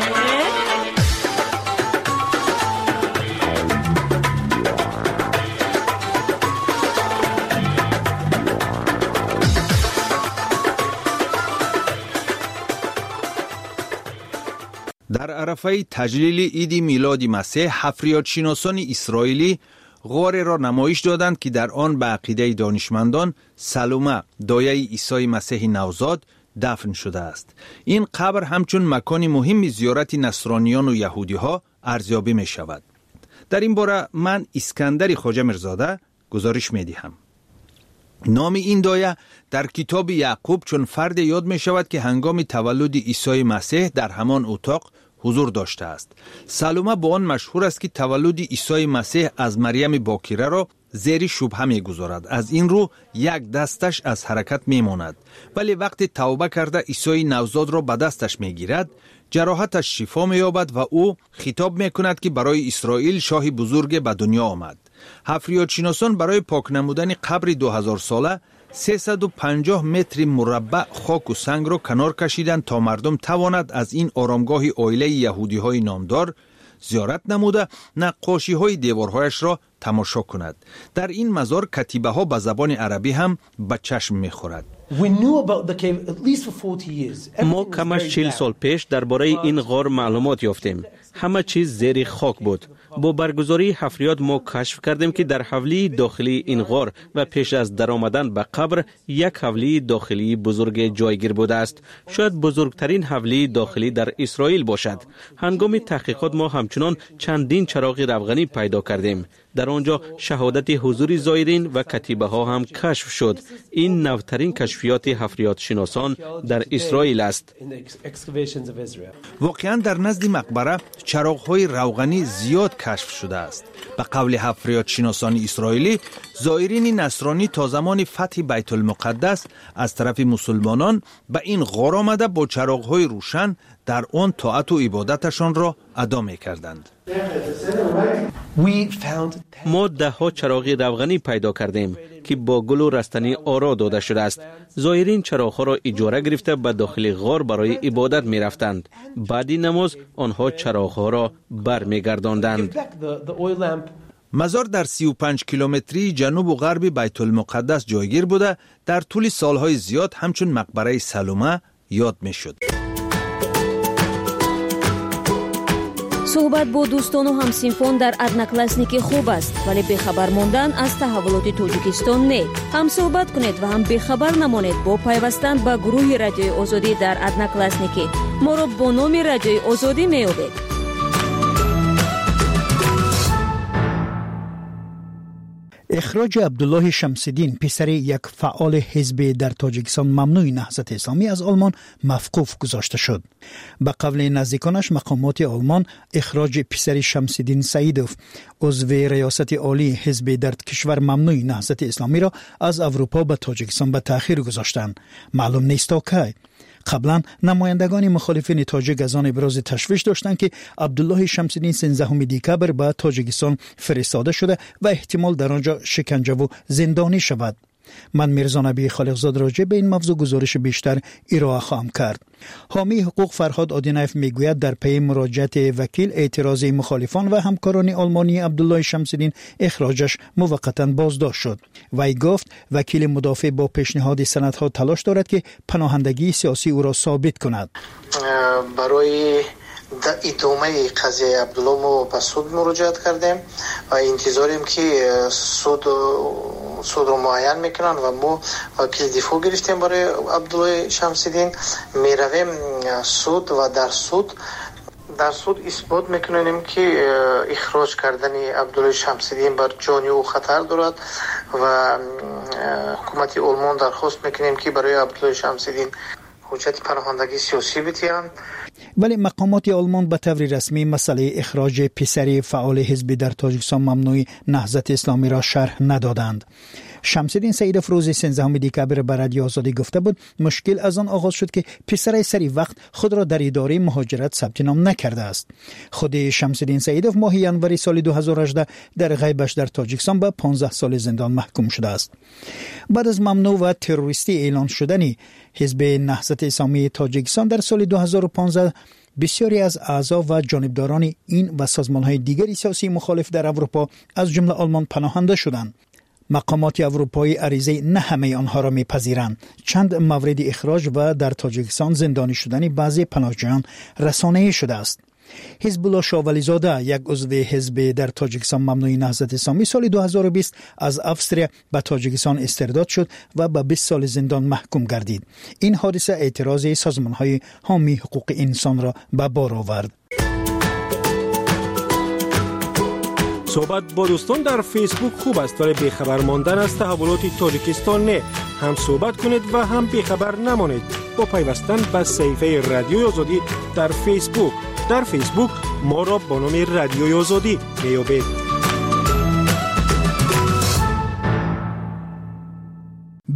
در عرفه تجلیل عید میلاد مسیح، حفریاتشناسان اسرائیلی غاری را نمایش دادند که در آن به عقیده دانشمندان سلومه دایه عیسی مسیح نوزاد دفن شده است. این قبر همچون مکان مهم زیارت نصرانیان و یهودی ها ارزیابی می شود. در این باره من اسکندر خواجه میرزاده گزارش می دهم. نام این دایه در کتاب یعقوب چون فرد یاد می شود که هنگام تولد عیسی مسیح در همان اتاق حضور داشته است. سلومه با آن مشهور است که تولد عیسی مسیح از مریم باکره را زیر شبهه میگذارد. از این رو یک دستش از حرکت میماند، ولی وقتی توبه کرده عیسی نوزاد را به دستش میگیرد، جراحتش شفا مییابد و او خطاب میکند که برای اسرائیل شاه بزرگ به دنیا آمد. حفریاتشناسان برای پاک نمودن قبر دو هزار ساله سیصد و پنجاه متر مربع خاک و سنگ را کنار کشیدند تا مردم تواند از این آرامگاه عائله یهودی های نامدار زیارت نموده نقاشی های دیوارهایش را تماشا کند. در این مزار کتیبه ها به زبان عربی هم به چشم میخورد. ما کمش چهل سال پیش درباره این غار معلومات یافتیم. همه چیز زیر خاک بود. با برگزاری حفریات ما کشف کردیم که در حولی داخلی این غار و پیش از درآمدن به قبر یک حولی داخلی بزرگ جایگیر بوده است. شاید بزرگترین حولی داخلی در اسرائیل باشد. هنگام تحقیقات ما همچنان چندین چراغ روغنی پیدا کردیم. در آنجا شهادت حضور زائرین و کتیبه ها هم کشف شد. این نوترین کشفیات حفریات شناسان در اسرائیل است. واقعا در نزد مقبره چراغ های روغنی زیاد کشف شده است. به قول حفریات شناسان اسرائیلی، زائرین نصرانی تا زمان فتح بیت المقدس از طرف مسلمانان به این غار آمده با چراغ های روشن در آن طاعت و عبادتشان را ادا می کردند. ما ده ها چراغ روغنی پیدا کردیم که با گل و رستنی آرا داده شده است. زائرین چراغ ها را اجاره گرفته به داخل غار برای عبادت می رفتند. بعدی نماز آنها چراغ ها را بر می گرداندند. مزار در سی و پنج کیلومتری جنوب و غرب بیت المقدس جایگیر بوده. در طول سالهای زیاد همچون مقبره سلومه یاد می شد. صحبت با دوستان و همسینفون در ادناکلاسنیک خوب است، ولی بخبر ماندن از تحولات تاجیکستان نه. هم صحبت کنید و هم بخبر نمانید با پیوستن به گروه رادیوی آزادی در ادناکلاسنیک. ما را با نام رادیوی آزادی میابید. اخراج عبدالله شمس‌الدین پسر یک فعال حزب در تاجیکستان ممنوع نهضت اسلامی از آلمان موقوف گذاشته شد. به قول نزدیکانش مقامات آلمان اخراج پسر شمس‌الدین سعیدوف عضو ریاست عالی حزب در کشور ممنوع نهضت اسلامی را از اروپا به تاجیکستان به تأخیر گذاشتند. معلوم نیست تا کی. قبلا نمایندگان مخالفین تاجیک از آن ابراز تشویش داشتند که عبدالله شمس‌الدین سیزدهم دکبر به تاجیکستان فرستاده شده و احتمال در آنجا شکنجه و زندانی شود. من میرزا نبی خالقزاد راجع به این موضوع گزارش بیشتر ارائه خواهم کرد. حامی حقوق فرهاد آدینایف میگوید در پی مراجعت وکیل اعتراض مخالفان و همکاران آلمانی عبدالله شمس‌الدین اخراجش موقتا بازداشت شد. وی گفت وکیل مدافع با پیشنهاد سندها تلاش دارد که پناهندگی سیاسی او را ثابت کند. برای در ادامه قضیه عبدالله ما به سود مراجعت کردیم و انتظاریم که سود سود رو معین میکنن و ما وکیل دفاع گرفتیم برای عبدالله شمس‌الدین. میرویم سود و در سود در سود اثبات میکنیم که اخراج کردن عبدالله شمس‌الدین بر جان او خطر دارد و حکومت آلمان درخواست میکنیم که برای عبدالله شمس‌الدین حجت پناهندگی سیاسی بدهند. ولی مقامات آلمان به طور رسمی مسئله اخراج پسر فعال حزب در تاجیکستان ممنوع نهضت اسلامی را شرح ندادند. شمس‌الدین سعیدوف روز سیزدهم دکبر به رادیو آزادی گفته بود مشکل از آن آغاز شد که پسر سری وقت خود را در اداره مهاجرت ثبت نام نکرده است. خود شمس‌الدین سعیدوف ماه ژانویه سال دو هزار و هجده در غیبش در تاجیکستان به پانزده سال زندان محکوم شده است. بعد از ممنوع و تروریستی اعلان شدن حزب نهضت اسلامی تاجیکستان در سال دو هزار و پانزده بسیاری از اعضا و جانبداران این و سازمان‌های دیگری سیاسی مخالف در اروپا از جمله آلمان پناهنده شدند. مقامات اروپایی عریضه نه همه آنها را میپذیرند. چند مورد اخراج و در تاجیکستان زندانی شدن بعضی پناهجویان رسانه‌ای شده است. حزب الله شاولی زاده یک عضو حزب در تاجیکستان ممنوع نهضت اسلامی سال دو هزار و بیست از افسریه به تاجیکستان استرداد شد و به بیست سال زندان محکوم گردید. این حادثه اعتراض سازمان‌های حامی حقوق انسان را به بار آورد. صحبت با دوستان در فیسبوک خوب است ولی بیخبر ماندن از تحولات تاجیکستان نه. هم صحبت کنید و هم بیخبر نمانید با پیوستن به صفحه رادیوی آزادی در فیسبوک. در فیسبوک ما را با نام رادیوی آزادی میابید.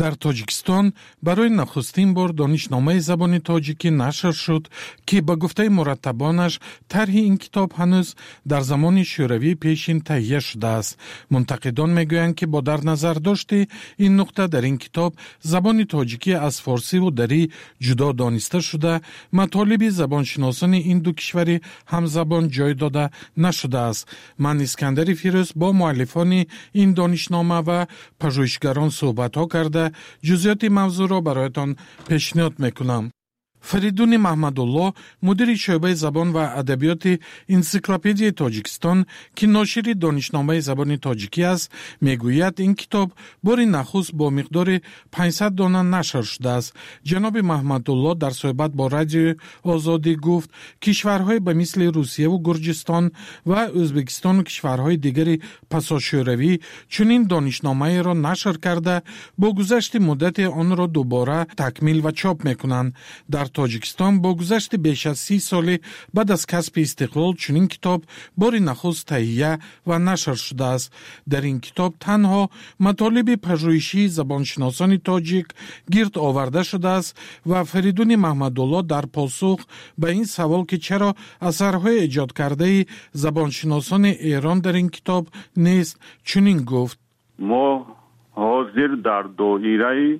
در تاجیکستان برای نخستین بار دانشنامه زبان تاجیکی نشر شد که به گفته مرتبانش طرح این کتاب هنوز در زمان شوروی پیشین تهیه شده است. منتقدان میگویند که با در نظر داشته این نقطه در این کتاب زبان تاجیکی از فارسی و دری جدا دانسته شده، مطالب زبانشناسان این دو کشور هم زبان جای داده نشده است. من اسکندر فیروز با مؤلفان این دانشنامه و پژوهشگران صحبت ها کرده جزئیات موضوع را برایتان پیشنهاد میکنم. فریدون محمدالله مدیر شعبه زبان و ادبیات انسیکلوپدی تاجیکستان که ناشر دانشنامه زبان تاجیکی است میگوید این کتاب بار نخست با مقدار پانصد دانه نشر شده است. جناب محمدالله در صحبت با رادیو آزادی گفت کشورهای به مثل روسیه و گرجستان و ازبکستان و کشورهای دیگر پساشوروی چنین دانشنامه را نشر کرده با گذشت مدت آن را دوباره تکمیل و چاپ میکنند. در تاجیکستان با گذشت بیش از سی سال بعد از کسب استقلال چنین کتاب بار نخست تهیه و نشر شده است. در این کتاب تنها مطالب پژوهشی زبانشناسان تاجیک گرد آورده شده است و فریدون محمدالله در پاسخ به این سوال که چرا اثرهای ایجاد کرده زبانشناسان ایران در این کتاب نیست چنین گفت: ما حاضر در دایره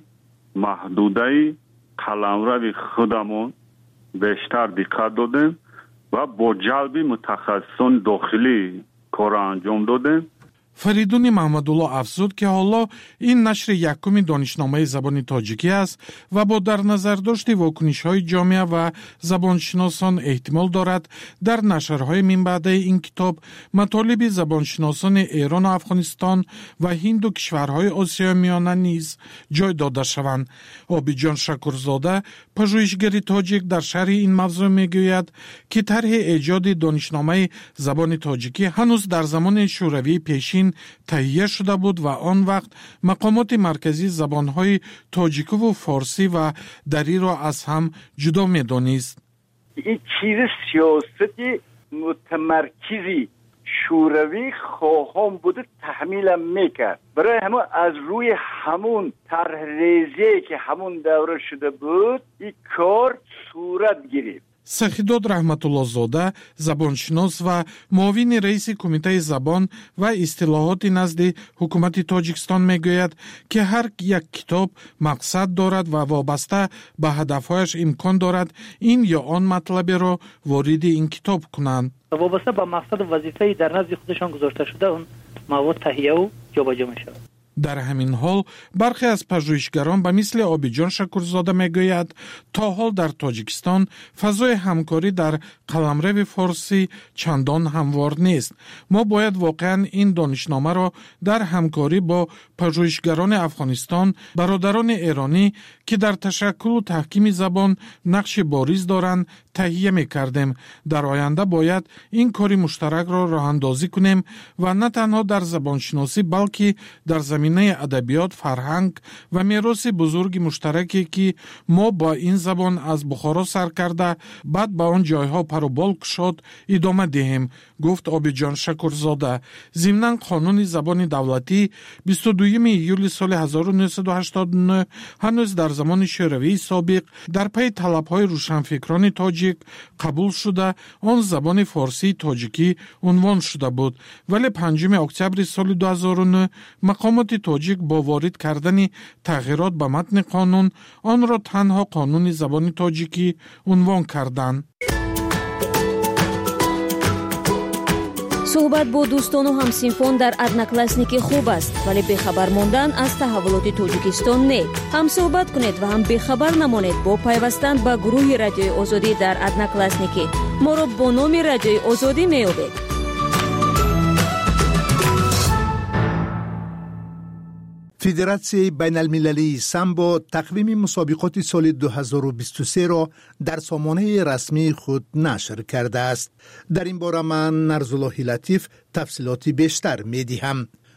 محدوده قلمرو خودمون بیشتر دقت دادیم و با جلب متخصصان داخلی کار انجام دادیم. فریدون محمدالله افزود که حالا این نشر یکم دانشنامه زبان تاجیکی است و با در نظر داشت واکنش‌های جامعه و زبانشناسان احتمال دارد در نشرهای من بعد این کتاب مطالب زبانشناسان ایران و افغانستان و هند و کشورهای آسیای میانه نیز جای داده شوند. آبیجان شکرزاده پژوهشگر تاجیک در شرح این موضوع میگوید که طرح ایجاد دانشنامه زبان تاجیکی هنوز در زمان شوروی پیشین تهیه شده بود و آن وقت مقامات مرکزی زبانهای تاجیکی و فارسی و دری را از هم جدا می‌دانست. این چیز سیاستی متمرکزی شوروی خواهان بوده تحمیل میکرد. برای همون از روی همون طرح ریزی که همون دوره شده بود این کار صورت گرفت. سخیداد رحمت الله زاده زبانشناس و معاون رئیس کمیته زبان و اصطلاحات نزد حکومت تاجیکستان میگوید که هر یک کتاب مقصد دارد و وابسته به هدفهایش امکان دارد این یا آن مطلب را وارد این کتاب کنند. وابسته به مقصد و وظیفه در نزد خودشان گذاشته شده اون مواد تهیه و جابجا می‌شود. در همین حال برخی از پژوهشگران به مثل آبیجان شکرزاده میگوید تا حال در تاجیکستان فضای همکاری در قلمرو فارسی چندان هموار نیست. ما باید واقعا این دانشنامه را در همکاری با پژوهشگران افغانستان، برادران ایرانی که در تشکل و تحکیم زبان نقش بارز دارند تهیه میکردیم. در آینده باید این کاری مشترک را راه اندازی کنیم و نه تنها در زبانشناسی بلکه در زمینه ادبیات، فرهنگ و میراث بزرگ مشترکی که ما با این زبان از بخارا سر کرده بعد به آن جایها پروبال کشاد ادامه دهیم، گفت آبیجان شکرزاده. ضمناً قانون زبان دولتی بیست و دوم ایول سال هزار و نهصد و هشتاد و نه هنوز در زمان شوروی سابق در پی طلب‌های روشنفکران تاجیک قبول شده آن زبان فارسی تاجیکی عنوان شده بود، ولی پنجم اکتبر سال دو هزار و نه مقامات تاجیک با وارد کردن تغییرات به متن قانون آن را تنها قانون زبان تاجیکی عنوان کردند. صحبت با دوستان و همسینفون در ادناکلاسنیکی خوب است، ولی بخبر ماندن از تحولات تاجیکستان نه. هم صحبت کنید و هم بخبر نمانید با پیوستن به گروه رادیوی آزادی در ادناکلاسنیکی. ما را با نام رادیوی آزادی میابید. فدراسیون بین المللی سامبو تقویم مسابقات سال دو هزار و بیست و سه را در سامانه رسمی خود نشر کرده است. در این باره من نرزالله لطیف تفصیلاتی بیشتر می دهم.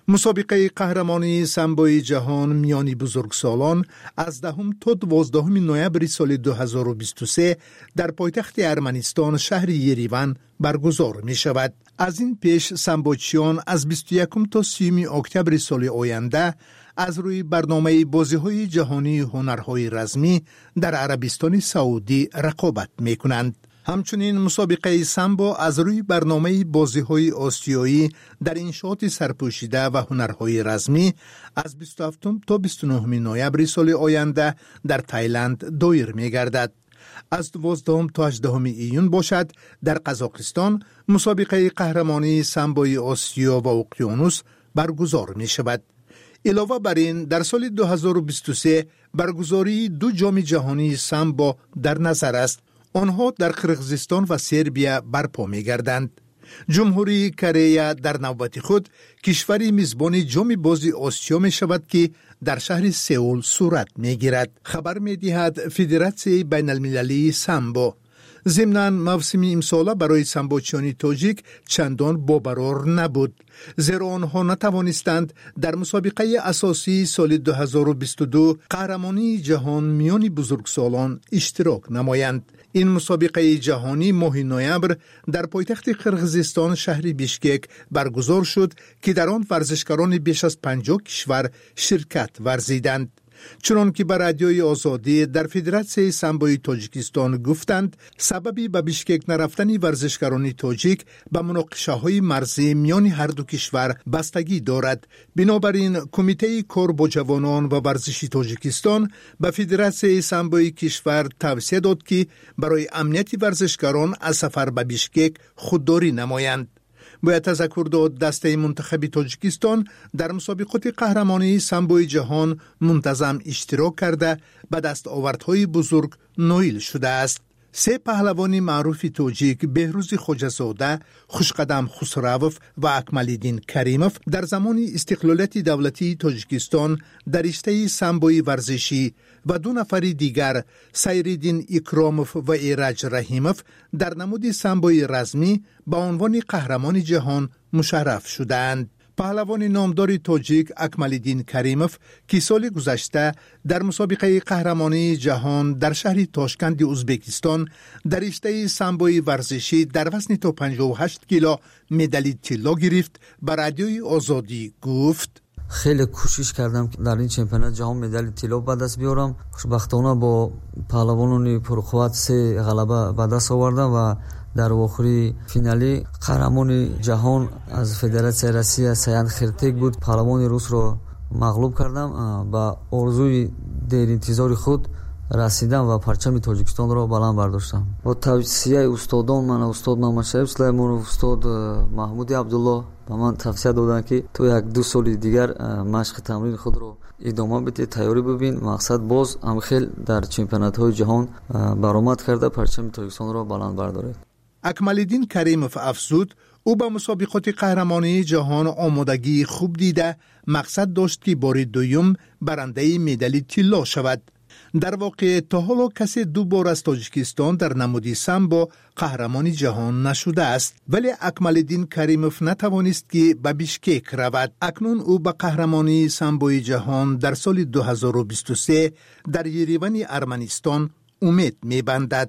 مسابقه قهرمانی سامبوی جهان میانی بزرگسالان از دهم تا دوازدهم نوامبر سال دو هزار و بیست و سه در پایتخت ارمنستان شهر یریون برگزار می شود. از این پیش سامبوچیان از بیست و یکم تا سیوم اکتبر سال آینده از روی برنامه بازی‌های جهانی هنرهای رزمی در عربستان سعودی رقابت می کنند. همچنین مسابقه سامبو از روی برنامه بازی‌های آسیایی در انشاءات سرپوشیده و هنرهای رزمی از بیست و هفتم تا بیست و نهم نوامبر سال آینده در تایلند دایر می‌گردد. از دوازدهم تا هجدهم ایون باشد در قزاقستان مسابقه قهرمانی سامبوی آسیا و اقیانوس برگزار می شود. علاوه بر این در سال دو هزار و بیست و سه برگزاری دو جام جهانی سامبو در نظر است. آنها در قرقیزستان و سربیا برپا می گردند. جمهوری کره در نوبت خود کشوری میزبان جام بازی آسیا می شود که در شهر سئول صورت می گیرد. خبر می دهد فدراسیون بین المللی سامبو. ضمناً موسم امساله برای سامبوچیان تاجیک چندان باورار نبود، زیرا آنها نتوانستند در مسابقه اساسی سال دو هزار و بیست و دو قهرمانی جهان میان بزرگسالان اشتراک نمایند. این مسابقه جهانی ماه نوامبر در پایتخت قرقیزستان شهر بیشکک برگزار شد که در آن ورزشکاران بیش از پنجاه کشور شرکت ورزیدند. چنان که بر رادیوی آزادی در فدراسیون سامبوی تاجیکستان گفتند سببی به بیشکک نرفتن ورزشکاران تاجیک به مناقشه های مرزی میان هر دو کشور بستگی دارد. بنابراین کمیته کار با جوانان و ورزشی تاجیکستان به فدراسیون سامبوی کشور توصیه داد که برای امنیت ورزشکاران از سفر به بیشکک خودداری نمایند. باید تذکر داد دسته منتخب تاجیکستان در مسابقات قهرمانی سامبوی جهان منتظم اشتراک کرده به دستاوردهای بزرگ نائل شده است. سه پهلوان معروف تاجیک بهروز خوجه‌زاده، خوشقدم خسروف و اکمالدین کریموف در زمان استقلالیت دولتی تاجیکستان در رشته سامبوی ورزشی و دو نفر دیگر سیریدین اکراموف و ایرج رحیموف در نمود سامبوی رزمی به عنوان قهرمان جهان مشرف شدند. پهلوان نامدار تاجیک اکمالدین کریموف که سال گذشته در مسابقه قهرمانی جهان در شهر تاشکند ازبکستان در رشته سامبوی ورزشی در وزن تا پنجاه و هشت کیلو مدال طلا گرفت، به رادیوی آزادی گفت: خیلی کوشش کردم که در این چمپیونات جهان مدال طلا به دست بیارم. خوشبختانه با پهلوانان پرقوت سه غلبه به دست آوردم و در آخری فینالی قهرمان جهان از فدراسیون روسیه سیان خرتک بود. پهلوان روس را مغلوب کردم. با آرزوی دیر انتظار خود رسیدم و پرچم تاجیکستان را بلند برداشتم. با توصیه استادان من، استاد محمد شریف سلیمان و استاد محمود عبدالله به من توصیه دادند که تو یک دو سال دیگر مشق تمرین خود را ادامه بده، تیاری ببین. مقصد باز هم خیلی در چمپیونات های جهان برآمد کرده پرچم تاجیکستان را بلند بردارد. اکمالدین کریموف افزود او به مسابقات قهرمانی جهان آمادگی خوب دیده مقصد داشت که بار دوم برنده مدال طلا شود. در واقع تا حالا کسی دو بار از تاجیکستان در نمود سامبو قهرمانی جهان نشده است، ولی اکمالدین کریموف نتوانست که به بیشکک رود. اکنون او به قهرمانی سامبوی جهان در سال دو هزار و بیست و سه در یریون ارمنستان امید می‌بندد.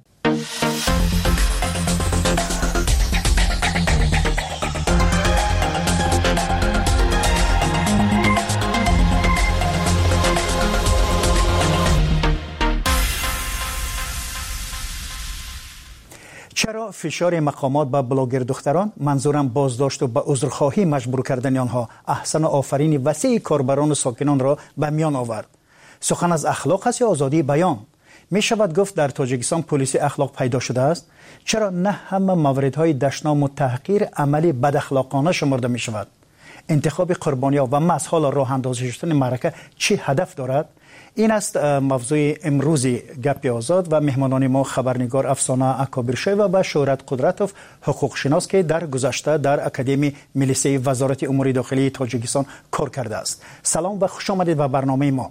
چرا فشار مقامات به بلاگر دختران، منظورم بازداشت و به عذرخواهی مجبور کردن آنها، احسن و آفرین وسیع کاربران و ساکنان را به میان آورد؟ سخن از اخلاق است یا آزادی بیان؟ می شود گفت در تاجیکستان پلیس اخلاق پیدا شده است؟ چرا نه همه موردهای دشنام و تحقیر عملی بد اخلاقانه شمرده می شود؟ انتخاب قربانی‌ها و مسحال راه اندازی شدن معرکه چه هدف دارد؟ این است موضوع امروزی گپ آزاد و مهمانان ما خبرنگار افسانه اکابرشای و به شهرت قدرتوف حقوق شناس که در گذشته در اکادمی ملیسی وزارت امور داخلی تاجیکستان کار کرده است. سلام و خوش آمدید به برنامه ما.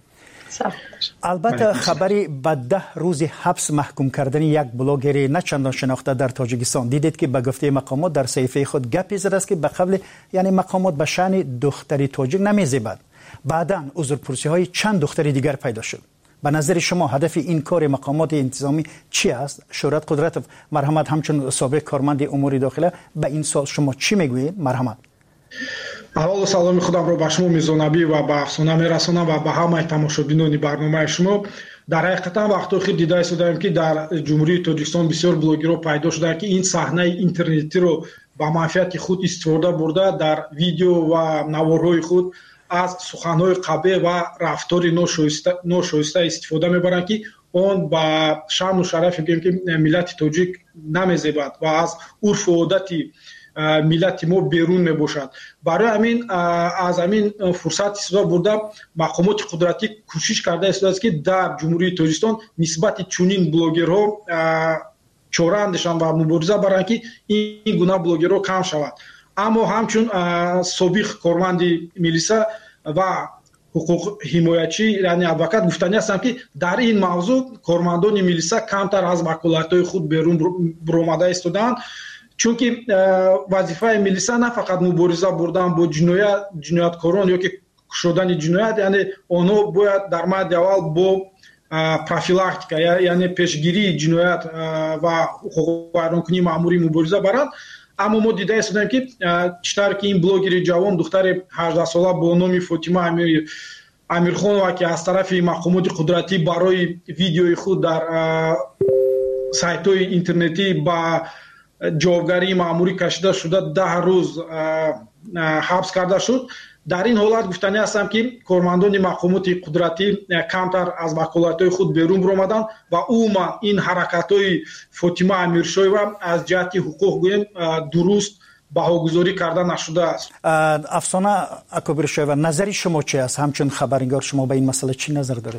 البته خبری بعد ده روز حبس محکوم کردن یک بلاگر نه چندان شناخته در تاجیکستان دیدید که به گفته مقامات در صحیفه خود گپی زده است که به قبل یعنی مقامات به شأن دختری تاجیک نمیزیبد. بعداً عذرپرسی های چند دختر دیگر پیدا شد. به نظر شما هدف این کار مقامات انتظامی چی است؟ شهرت قدرت مرحمت همچون سابق کارمند امور داخله به این سال شما چی میگویید؟ مرحمت. اول سلامی خودم رو به شما میزنابی و به افسانه میرسانم و به همه تماشابینان برنامه شما. در حقیقت وقتی خود دیده شدیم که در جمهوری تاجیکستان بسیار بلاگرها پیدا شده که این صحنه اینترنتی رو با منفعت خود استفاده برده در ویدیو و نوارهای خود از سخنهای قبیح و رفتار ناشایسته استفاده میبرند که اون با شان و شرف که ملت تاجیک نمیزیبد و از عرف و عادت ملت ما بیرون میباشد. برای همین از همین فرصت استفاده برده مقامات قدرتی کوشش کرده است که در جمهوری تاجیکستان نسبت چنین بلاگرها چاره اندیشند و مبارزه برند که این گونه بلاگرها کم شود. اما همچون سابق کارمند میلیسا و حقوق حمایتچی یعنی ادوکات گفتنی هستند که در این موضوع کارمندان میلیسا کمتر از وکالت‌های خود بیرون برآمده ایستادند، چون که وظیفه میلیسا نه فقط مبارزه بردن با جنایت جنایتکاران یا که شدن جنایت، یعنی آنها باید در مورد اول با پروفیلاکتیکا یعنی پیشگیری جنایت و حقوق ویرانکنی مأموری مبارزه برند. اما ما دیده استیم که چطور که این بلاگر جوان دختر هجده ساله با نام فاطمه امیر امیرخانова که از طرف مقامات قدرتی برای ویدیوی خود در سایت‌های اینترنتی با جوابگری مأموری کشیده شده ده روز حبس کرده شد. در این حالت گفتنی هستم که کارمندان مقامات قدرتی کمتر از وکالت‌های خود بیرون برآمدند و عموما این حرکت‌های فاطمه امیرشایوا از جهت حقوق گویم درست بهاگذاری کرده نشده است. افسانه اکبرشایوا نظر شما چی است؟ همچون خبرنگار شما به این مسئله چی نظر داره؟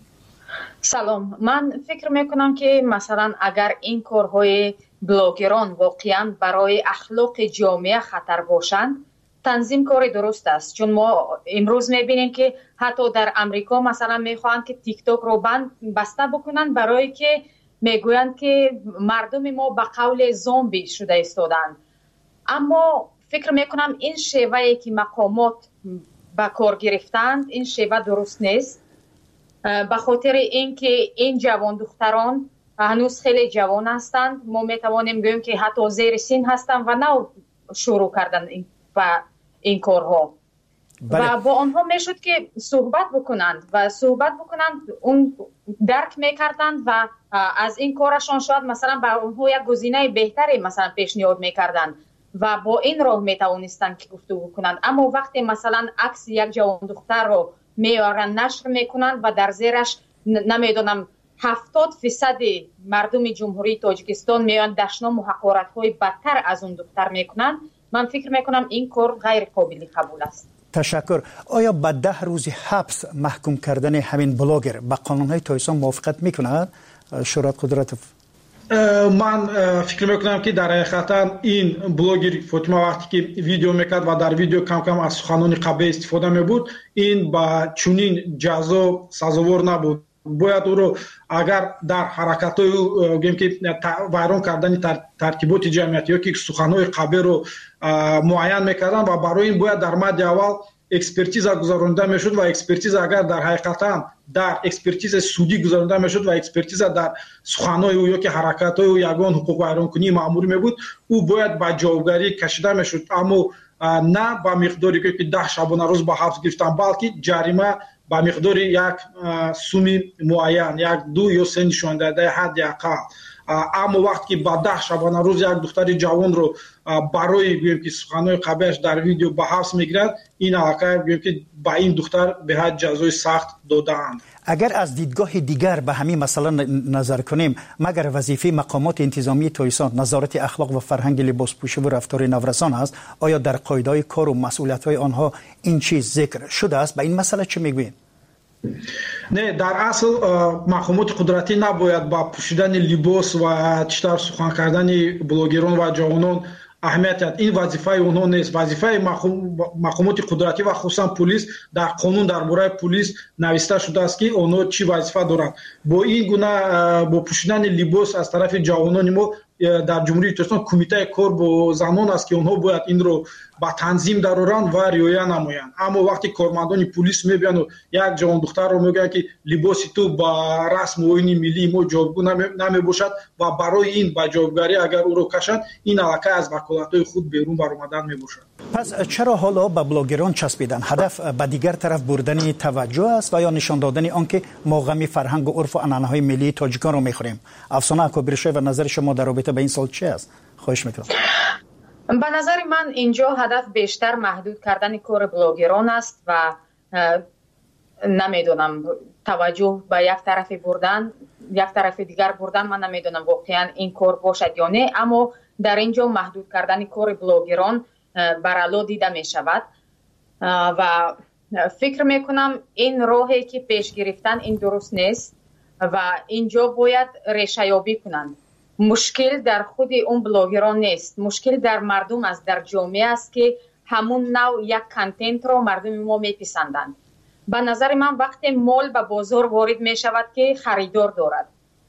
سلام، من فکر میکنم که مثلا اگر این کارهای بلاگران واقعا برای اخلاق جامعه خطر باشند، تنظیم کار درست است. چون ما امروز میبینیم که حتی در امریکا مثلا میخواهند که تیک تاک رو بند بسته بکنن برای که میگویند که مردم ما به قول زامبی شده ایستادند. اما فکر میکنم این شیوهی که مقامات به کار گرفتند این شیوه درست نیست، به خاطر اینکه این جوان دختران هنوز خیلی جوان هستند. ما میتوانیم بگوییم که حتی زیر سن هستند و نه شروع کردن این و این کارها بله. و با آنها میشد که صحبت بکنند و صحبت بکنند اون درک میکردند و از این کارشان شاید مثلا با اونها یک گزینه بهتری مثلا پیشنهاد میکردند و با این راه میتوانستند که گفتگو بکنند. اما وقتی مثلا عکس یک جوان دختر رو میارن نشر میکنند و در زیرش نمیدونم هفتاد فیصد مردم جمهوری تاجیکستان میان دشنام و حقارت های بدتر از اون دختر میکنند، من فکر میکنم این کار غیر قابل قبول است. تشکر. آیا با ده روز حبس محکوم کردن همین بلاگر با قانونهای تاجیکستان موافقت میکند؟ شورت قدرت من فکر میکنم که در حقیقت این بلاگر فاطمه وقتی که ویدیو میکرد و در ویدیو کم کم از سخنان قبیح استفاده میبود، این با چنین جزا سزاوار نبود. باید او رو اگر در حرکت‌های گیم که ویران کردن ترکیبات جمعیتی یا که سخن‌های قبیح رو معین میکردن و برای این باید در مورد اول اکسپرتیز گذرانده میشد و اکسپرتیز اگر در حقیقتا در اکسپرتیز سودی گذرانده میشد و اکسپرتیز در سخن‌های او یا که حرکت‌های او یگان حقوق ویرانکنی مأموری میبود، او باید با جوابگری کشیده میشد. اما نه با مقداری که ده شبانه روز با حبس گرفتن، بلکه جریمه با مقدار یک سومی معین، یک دو یا سه نشان داده حد اقل. اما وقتی که با ده شبانه روز یک دختر جوان رو برای بگیم که سخنهای قبیحش در ویدیو به حبس میگیرد، این علاقه بگیم که با این دختر به حد جزای سخت دادند. اگر از دیدگاه دیگر به همین مسئله نظر کنیم، مگر وظیفه مقامات انتظامی تاجیکستان نظارت اخلاق و فرهنگ لباسپوشی و رفتار نورسان است؟ آیا در قاعده‌های کار و مسئولیت‌های آنها این چیز ذکر شده است؟ به این مسئله چه میگویید؟ نه، در اصل مقامات قدرتی نباید با پوشیدن لباس و چطور سخن کردن بلاگران و جوانان اهمیت این وظیفه اونها نیست. وظیفه مقامات قدرتی و خصوصا پلیس در قانون درباره پلیس نوشته شده است که اونها چی وظیفه دارند. با این گونه با پوشیدن لباس از طرف جوانان ما در جمهوری ترکستان کمیته کار با زنان است که اونها باید این رو با تنظیم درارند و رعایت نمایند. اما وقتی کارمندان پلیس میبینن و یک جوان دختر رو میگن که لباس تو با رسم و آیین ملی ما جوابگو نمی باشد و برای این با جوابگاری اگر او رو کشند این علاقه از وکالت‌های خود بیرون برآمدن می باشد. پس چرا حالا به بلاگران چسبیدن؟ هدف به دیگر طرف بردن توجه است و یا نشان دادن آنکه ما غم فرهنگ و عرف و عنعنه‌های ملی تاجیکان رو میخوریم؟ افسانه اکابرشاه و نظر شما در رابطه به این سال چی است؟ خواهش میکنم. به نظر من اینجا هدف بیشتر محدود کردن کار بلاگران است و نمیدونم توجه به یک طرف بردن یک طرف دیگر بردن. من نمیدونم واقعا این کار باشد یا نه، اما در اینجا محدود کردن کار بلاگران برالا دیده می شود و فکر میکنم این راهی که پیش گرفتن این درست نیست و اینجا باید ریشه یابی کنند. مشکل در خود اون بلاگران نیست، مشکل در مردم است، در جامعه است که همون نوع یک کانتنت رو مردم ما میپسندند. به نظر من وقتی مال به بازار وارد می شود که خریدار دارد،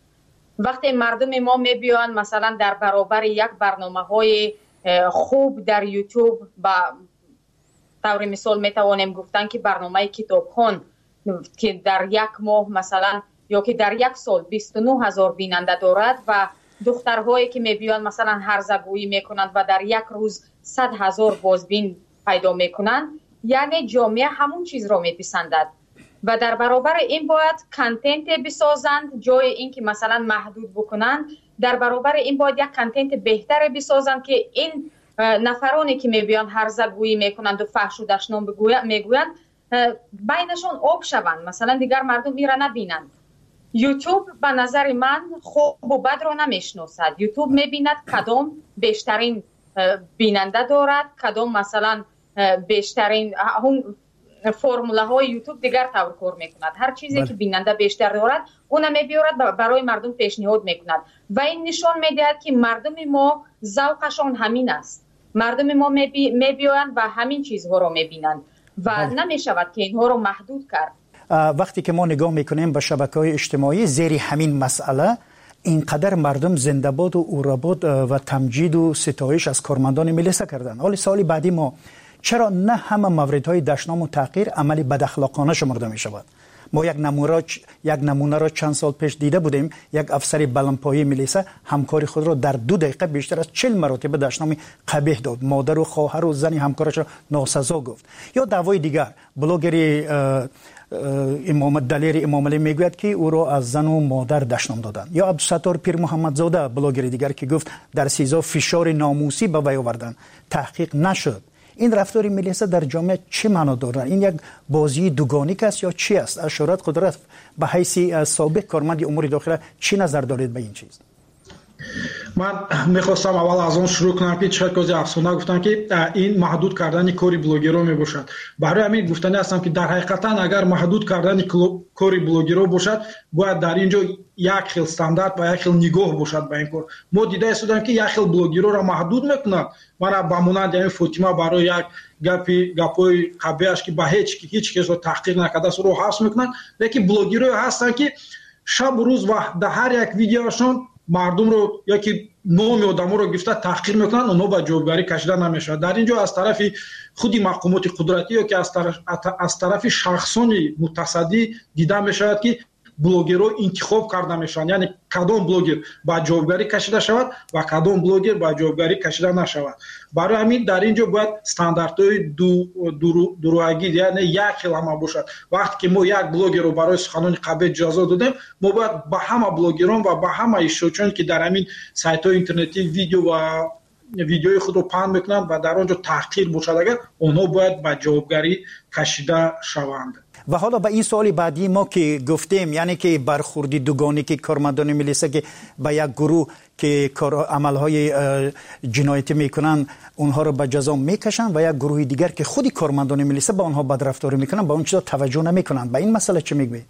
وقتی مردم ما میبیان مثلا در برابر یک برنامه های خوب در یوتیوب با طور مثال میتوانیم گفتن که برنامه کتابخوان که در یک ماه مثلا یا که در یک سال بیست و نه هزار بیننده دارد و دخترهایی که میبیان مثلا هرزگویی میکنند و در یک روز صد هزار بازبین پیدا میکنند، یعنی جامعه همون چیز را میپسندد و در برابر این باید کانتنت بسازند. جای این که مثلا محدود بکنند، در برابر این باید یک کانتنت بهتر بسازند که این نفرانی که میبیان هرزگویی میکنند و فحش و دشنام میگویند بینشان آب شوند، مثلا دیگر مردم میره نبینند. یوتیوب به نظر من خوب و بد را نمیشناسد. یوتیوب میبیند کدام بیشترین بیننده دارد، کدام مثلا بیشترین هم فرموله های یوتیوب دیگر طور کار میکند. هر چیزی بله. که بیننده بیشتر دارد اون میبیارد برای مردم پیشنهاد میکند و این نشان میدهد که مردم ما ذوقشان همین است. مردم ما میبی... میبیاند و همین چیزها رو میبینند و بله. نمیشود که اینها رو محدود کرد. وقتی که ما نگاه میکنیم به شبکه‌های اجتماعی زیر همین مسئله اینقدر مردم زنده‌باد و اوراباد و تمجید و ستایش از کارمندان ملیسا کردن. حالی سال بعدی ما چرا نه همه موردهای دشنام و تحقیر عملی بداخلاقانه شمرده می شود؟ ما یک نمونه یک نمونه را چند سال پیش دیده بودیم. یک افسر بلندپایه ملیسا همکاری خود را در دو دقیقه بیشتر از چهل مرتبه دشنام قبیح داد. مادر و خواهر و زن همکارش را ناسزا گفت. یا دعوای دیگر بلاگری امام دلیر امام علی میگوید که او را از زن و مادر دشنام دادند. یا عبدالستار پیر محمدزاده بلاگر دیگر که گفت در سیزا فشار ناموسی به وی آوردند، تحقیق نشد. این رفتار ملیسا در جامعه چه معنا دارد؟ این یک بازی دوگانیک است یا چی است؟ اشارت قدرت به حیث سابق کارمند امور داخله چی نظر دارید به این چیز؟ من میخواستم اول از اون شروع کنم که چه کاری افسانه گفتن که این محدود کردن کاری بلاگرها میباشد. برای همین گفتنی هستم که در حقیقتا اگر محدود کردن کاری بلاگرها باشد باید در اینجا یک خیل استاندارد و یک خیل نگاه باشد به این کار. ما دیده استودیم که یک خیل بلاگرها را محدود میکنند. من با مانند این فاطمه برای یک گپی گپای قبیهش که به هیچ هیچ کس رو تحقیق نکرده است رو حذف میکنند، لیکن بلاگرها هستند که شب و روز و در هر یک ویدیوشون مردم رو یا که نام آدم رو گفته تحقیر میکنن، اونها با جوابگاری کشیده نمیشه. در اینجا از طرف خودی مقامات قدرتی یا که از طرف از طرف شخصان متصدی دیده میشود که بلاگرها انتخاب کرده میشن، یعنی کدام بلاگر با جوابگاری کشیده شود و کدام بلاگر با جوابگاری کشیده نشود. برای همین در اینجا باید استانداردهای دو دو دروغی یعنی یک خیل همه باشد. وقتی که ما یک بلاگر رو برای سخنان قبیح اجازه دادیم، ما باید با همه بلاگران و با همه اشتراکچیان که در همین سایت‌های اینترنتی ویدیو و ویدیوی خود رو پهن میکنند و در آنجا تحقیر باشد، اگر اونها باید با جوابگاری کشیده شوند. و حالا به این سوال بعدی ما که گفتیم، یعنی که برخوردی دوگانی که کارمندان ملیسا که به یک گروه که کار عملهای جنایتی میکنن اونها رو به جزا میکشن و یک گروه دیگر که خودی کارمندان ملیسا با اونها بدرفتاری میکنن با اون چیزا توجه نمیکنن. به این مسئله چه میگوید؟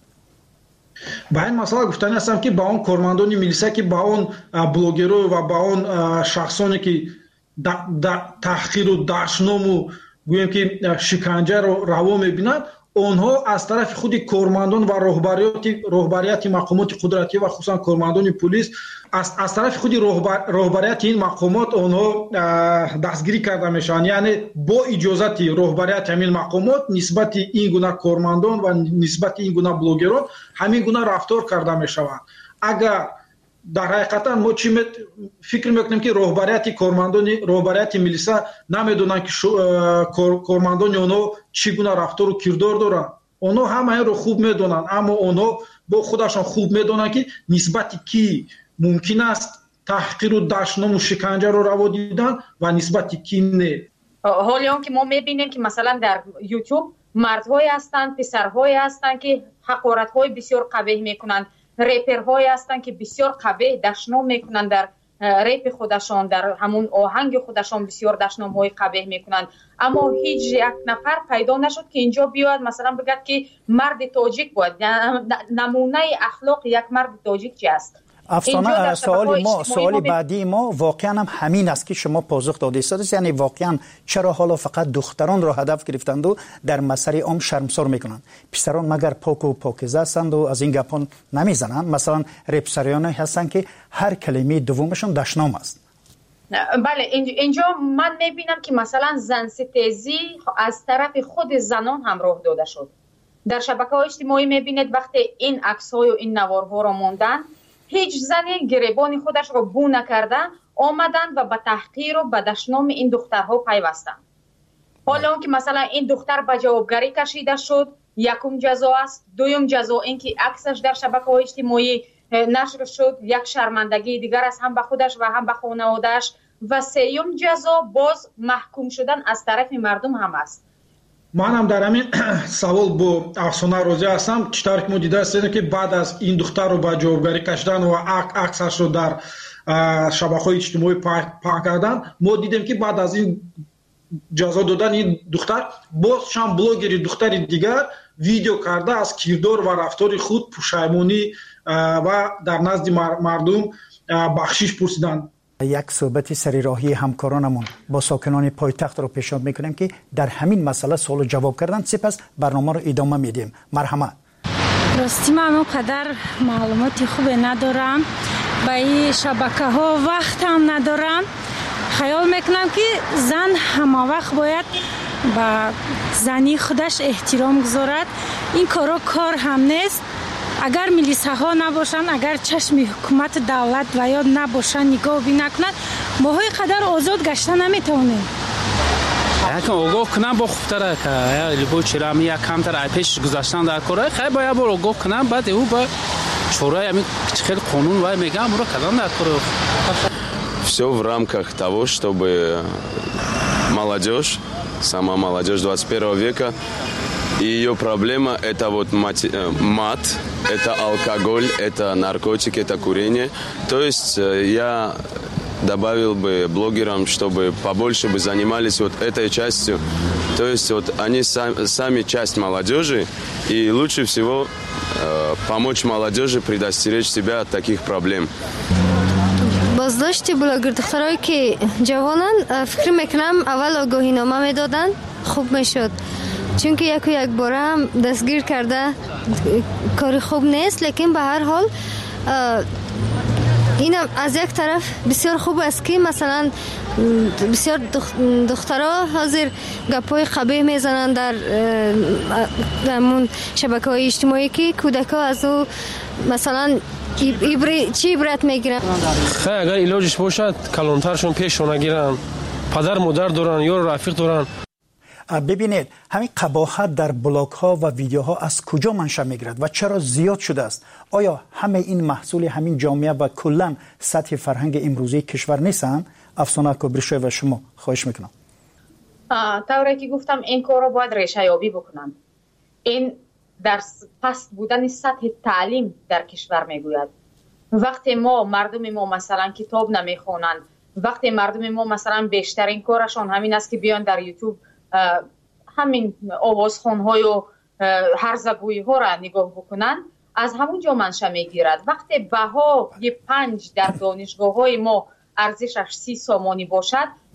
با این مسئله گفتن هستم که با اون کارمندان ملیسا که با اون بلاگرها و با اون شخصانی که таҳқиру дашному гӯем ки шиканҷаро раво мебинанд, онҳо аз тарафи худи кормандон ва роҳбарияти мақомоти қудратӣ ва хусусан кормандони полис аз тарафи худи роҳбарияти ин мақомот онҳо дастгирӣ карда мешаванд. яъне бо иҷозати роҳбарияти ҳамин мақомот нисбати ин гуна кормандон ва нисбати ин гуна блогерон ҳамин гуна рафтор карда мешаванд. агар дар ҳақиқатан мо чӣ фикр мекунем ки роҳбарияти кормандони роҳбарияти милиса намедонанд ки кормандони онҳо чӣ гуна рафтору кирдор доранд. онҳо ҳамаинро хуб медонанд, аммо онҳо бо худашон хуб медонанд ки нисбати кӣ мумкин аст таҳқиру дашному шиканҷаро раво дидан ва нисбати кӣ не. ҳоли он ки мо мебинем ки масалан дар ютуб мардҳое ҳастанд, писарҳое ҳастанд ки ҳақоратҳои бисёр қабеҳ мекунанд, реперҳое ҳастанд ки бисёр қабеҳ дашном мекунанд, дар репи худашон дар ҳамун оҳанги худашон бисёр дашномҳои қабеҳ мекунанд. аммо ҳеҷ як нафар пайдо нашуд ки инҷо биёяд масалан бигӯяд ки марди тоҷик бояд. намунаи ахлоқи як марди тоҷик чӣ аст? افسانه سوال ما سوال بعدی ما واقعا هم همین است که شما پاسخ داده اید، یعنی واقعا چرا حالا فقط دختران را هدف گرفتند و در مسئله عام شرمسار میکنند؟ پسران مگر پاک و پاکیزه هستند و از این گپان نمیزنند؟ مثلا رپسریانی هستند که هر کلمه دومشون دشنام است. بله اینجا من میبینم که مثلا زن ستیزی از طرف خود زنان هم راه داده شد. در شبکه‌های اجتماعی میبینید وقتی این عکس‌های و این نوارها را موندن، هیچ زنی گریبان خودش را بو نکرده آمدن و به تحقیر و به دشنام این دخترها پیوستند. حالا اون که مثلا این دختر به جوابگری کشیده شد، یکم جزا است، دوم جزا این که عکسش در شبکه‌های اجتماعی نشر شد، یک شرمندگی دیگر است هم به خودش و هم به خانواده‌اش، و سوم جزا باز محکوم شدن از طرف مردم هم است. من هم در همین سوال با افسانه راضی هستم. چطور که ما دیده هستیم که بعد از این دختر رو به جوابگری کشیدن و عکسش رو در شبکه‌های اجتماعی پاک کردن، ما دیدیم که بعد از این جزا دادن این دختر باز شام بلاگری دختر دیگر ویدیو کرده از کردار و رفتار خود پشیمانی و در نزد مردم بخشش پرسیدن. یک صحبت سری راهی همکارانمون با ساکنان پایتخت رو پیشنهاد میکنیم که در همین مسئله سوال و جواب کردن. سپس برنامه رو ادامه میدیم. مرحمت. راستی من اونقدر معلوماتی خوبی ندارم، با این شبکه ها وقت هم ندارم. خیال میکنم که زن همه وقت باید با زنی خودش احترام گذارد. این کارا کار هم نیست. اگر میلیسه ها نباشن، اگر چشم حکومت دولت و یا نباشن نگاه بی نکنن، ما های قدر آزاد گشته نمیتونیم. یکم آگاه کنم با خوبتره که لیبو چرامی یک کمتر پیش گذاشتن در کارهای خیلی باید با آگاه کنم، بعد او با چورای همین خیلی قانون و میگم برو کدام در کار. Все в рамках того, чтобы молодежь, сама молодежь двадцать первого века, и ее проблема – это вот мат, это алкоголь, это наркотики, это курение. То есть я добавил бы блогерам, чтобы побольше бы занимались вот этой частью. То есть вот они сами, сами часть молодежи, и лучше всего э, помочь молодежи предостеречь себя от таких проблем. بازداشت بلاگر دخترایی که جوانن فکر میکنم اول آگاهی نامه میدادن خوب میشد، چون که یک و یک باره هم دستگیر کرده کار خوب نیست. لیکن به هر حال اینم از یک طرف بسیار خوب است که مثلا بسیار دخترها حاضر گپای قبیح میزنن در همون شبکه‌های اجتماعی که کودک‌ها از او مثلا ایبری چی عبرت میگیرن. خیلی اگر علاجش باشد کلانترشون پیشون نگیرن، پدر مادر دارن یا رفیق دارن. ببینید همین قباحت در بلاگ ها و ویدیوها از کجا منشأ میگیرد و چرا زیاد شده است؟ آیا همه این محصول همین جامعه و کلا سطح فرهنگ امروزی کشور نیستند؟ افسانه کبریشوی و شما خواهش میکنم. طوری که گفتم این کار رو باید ریشه یابی بکنن. این در پست بودن سطح تعلیم در کشور میگوید. وقتی ما مردم ما مثلا کتاب نمیخونن، وقتی مردم ما مثلا بیشترین کارشان همین است که بیان در یوتیوب همین آوازخوان‌های و هرزگویی ها را نگاه بکنن، از همونجا منشأ میگیرد. وقتی بهای پنج در دانشگاه های ما ارزشش سی سامانی باشد،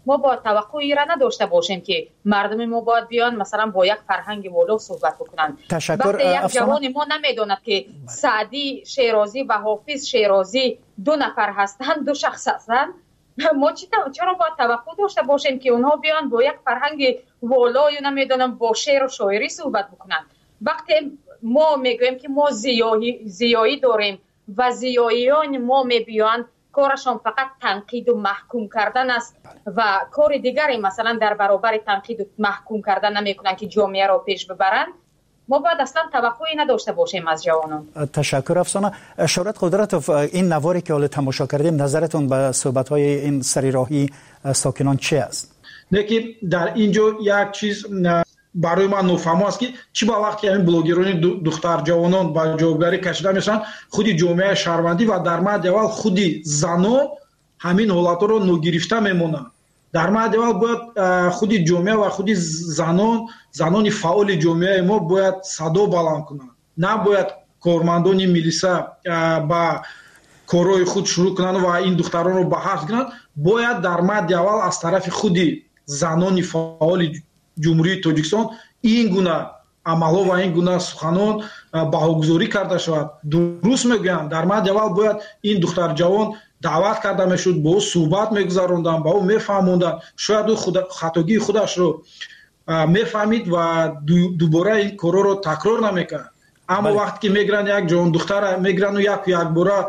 ما با توقع ایران نداشته باشیم که مردم ما باید بیان مثلا با یک فرهنگ والا صحبت بکنند. تشکر. یک جوان ما نمیداند که سعدی شیرازی و حافظ شیرازی دو نفر هستند، دو شخص هستند، ما چرا باید توقع داشته باشیم که اونها بیان با یک فرهنگ والا یا نمیدونم با شعر و شاعری صحبت بکنند؟ وقتی ما میگویم که ما زیایی زیایی داریم و زیاییان ما میبیان کارشان فقط تنقید و محکوم کردن است و کار دیگری مثلا در برابر تنقید و محکوم کردن نمیکنن که جامعه را پیش ببرند، ما باید اصلا توقعی نداشته باشیم از جوانان. تشکر افسانه. شورت قدرتوف، این نواری که حالا تماشا کردیم، نظرتون به صحبت‌های این سریراهی ساکنان چی است؟ نکی در اینجا یک چیز برای من نفهم است که چی با وقتی این بلوگران دختر جوانان با جوابگاری کشیده میشن، خودی جامعه شهروندی و در مورد اول خودی زنان همین حالت رو نگرفته میمونن. در مورد اول باید خودی جامعه و خودی زنان زنان فعال جامعه ما باید صدا بلند کنن، نباید کارمندان میلیسا با کارهای خود شروع کنن و این دختران رو به حبس گیرن. باید در مورد اول از طرف خودی زنان فعال جمهوری تاجیکستان این گونه عملها و این گونه سخنان بهاگذاری کرده شود. درست میگویم، در مورد اول باید این دختر جوان دعوت کرده میشد، با او صحبت میگذراندن، با او میفهموندن، شاید او خود خطاگی خودش رو میفهمید و دوباره این کارو رو تکرار نمیکرد. اما بله. وقتی که میگرن یک جوان دختر میگرن و یک یک باره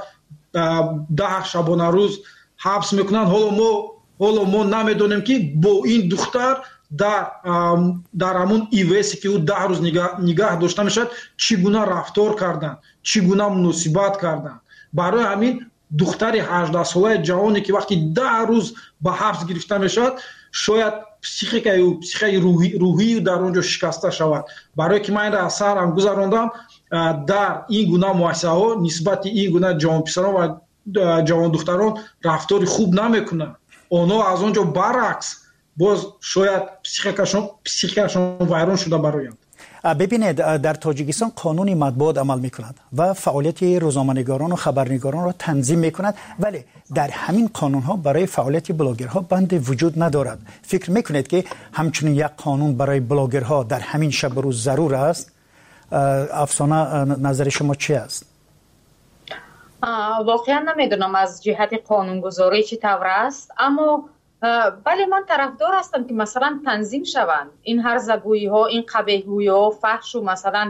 ده شبانه روز حبس میکنن، حالا ما حالا ما نمیدونیم که با این دختر در در همون ایویسی که او ده روز نگاه, نگاه داشته میشد چگونه رفتار کردن، چگونه مناسبت کردن. برای همین دختری هجده ساله جوانی که وقتی ده روز به حبس گرفته میشد، شاید پسیخیکای او پسیخی روحی روحی در اونجا شکسته شود. برای که من را اثر هم گذراندم در این گونه مؤسسه ها نسبت این گونه جوان پسران و جوان دختران رفتار خوب نمیکنن. اونا از اونجا برعکس باز شاید پسیخیکشون پسیخیکشون ویران شده برایند. ببینید، در تاجیکستان قانون مطبوعات عمل میکند و فعالیت روزنامه‌نگاران و خبرنگاران را تنظیم میکند، ولی در همین قانون ها برای فعالیت بلاگرها بند وجود ندارد. فکر میکنید که همچنین یک قانون برای بلاگرها در همین شب و روز ضرور است؟ افسانه، نظر شما چی است؟ واقعا نمیدونم از جهت قانونگذاری چی طور است، اما بله من طرفدار هستم که مثلا تنظیم شوند این هرزگویی ها، این قبیحگویی ها، فحش و مثلا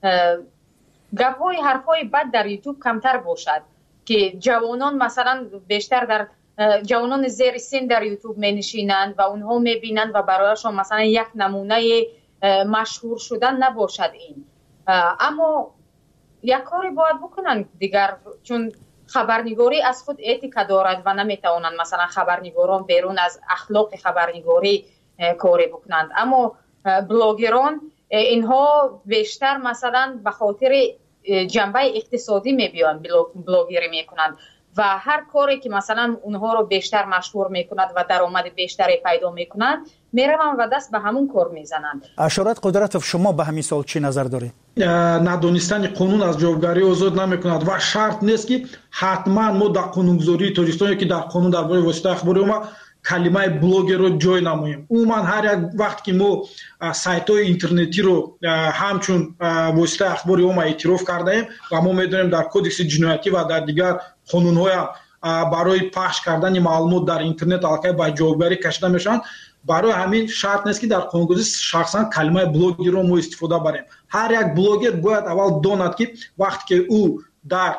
گپ های حرف های بد در یوتیوب کمتر باشد که جوانان مثلا بیشتر در جوانان زیر سن در یوتیوب می نشینند و اونها می بینند و برایشان مثلا یک نمونه مشهور شدن نباشد این. اما یک کاری باید بکنن دیگر، چون خبرنگاری از خود اتیکا دارد و نمیتوانند مثلا خبرنگاران بیرون از اخلاق خبرنگاری کاری بکنند. اما بلاگران اینها بیشتر مثلا به خاطر جنبه اقتصادی میبیان بلاگری میکنند و هر کاری که مثلا اونها رو بیشتر مشهور میکند و درآمد بیشتری پیدا میکنند میروند و دست به همون کار میزنند. اشارت قدرتوف، شما به همین سوال چی نظر دارید؟ ندانستن قانون از جوابگاری آزاد نمیکند و شرط نیست که حتما ما در قانونگذاری تاجیکستان که در قانون درباره واسطه اخباری ما کلمه بلاگر رو جای نماییم. عموما هر یک وقت که ما سایت های اینترنتی رو همچون واسطه اخباری ما اعتراف کرده ایم و ما میدونیم در کدکس جنایتی و در دیگر قانون های برای پخش کردن معلومات در اینترنت الکی با جوابگاری کشیده میشن، برای همین شرط نیست که در قانونگذاری شخصا کلمه بلاگر رو ما استفاده بریم. هر یک بلاگر باید اول داند که وقتی که او در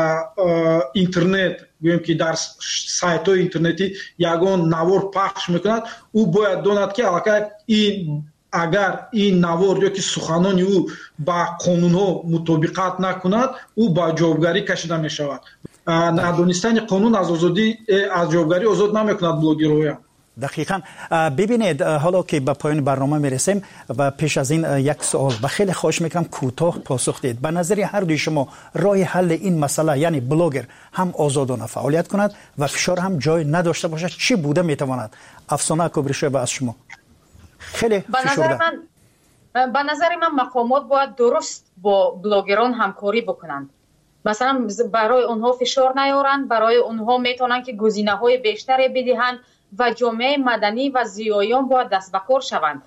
اینترنت گویم که در سایت های اینترنتی یگان نوار پخش میکند، او باید داند که الکی این اگر این نوار یا که سخنان او با قانون ها مطابقت نکند، او با جوابگاری کشیده می شود. ندانستن قانون از آزادی از جوابگاری آزاد نمیکند بلاگرها. دقیقاً. ببینید، حالا که به پایان برنامه میرسیم و پیش از این یک سوال و خیلی خواهش میکنم کوتاه پاسخ دید. به نظر هر دوی شما راه حل این مسئله، یعنی بلاگر هم آزادانه فعالیت کند و فشار هم جای نداشته باشد، چی بوده میتواند؟ افسانه کبریشوی از شما. خیلی به نظر من به نظر من مقامات باید درست با بلاگران همکاری بکنند. مثلا برای اونها فشار نیارند، برای اونها میتونن که گزینه‌های بیشتری بدهند و جامعه مدنی و ضیاییان باید دست به کار شوند.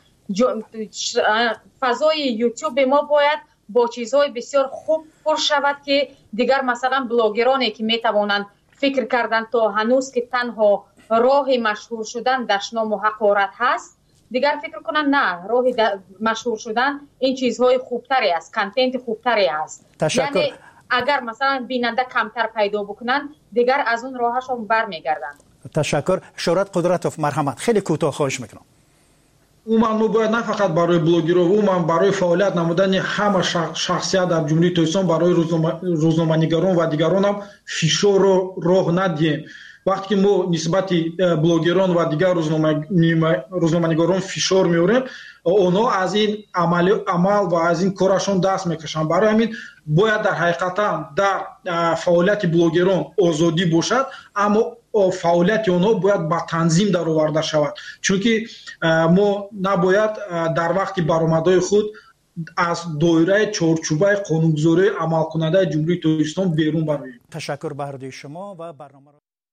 فضای یوتیوب ما باید با چیزهای بسیار خوب پر شود که دیگر مثلا بلاگرانی که میتوانند فکر کردن تا هنوز که تنها راه مشهور شدن دشنام و حقارت هست، دیگر فکر کنن نه، راه مشهور شدن این چیزهای خوبتری است، کانتنت خوبتری است. تشکر. یعنی اگر مثلا بیننده کمتر پیدا بکنن دیگر از اون راهشون برمیگردن. تشکر. شهرت قدرتوف، مرحمت. خیلی کوتاه خواهش میکنم. عموما ما باید نه فقط برای بلاگرها، عموما برای فعالیت نمودن همه شخصیت در جمهوری تاجیکستان برای روزنامه‌نگاران و دیگران هم فشار رو راه ندیم. وقتی که ما نسبت بلاگران و دیگر روزنامه‌نگاران فشار میاریم، اونا از این عمل عمل و از این کارشون دست میکشن. برای همین باید در حقیقتا در فعالیت بلاگران آزادی باشد، اما فعالیت اونها باید با تنظیم در آورده شود، چون که ما نباید در وقت برآمدهای خود از دایره چارچوبه قانونگذاری عمل کننده جمهوری تاجیکستان بیرون برویم. تشکر به هر دوی شما و برنامه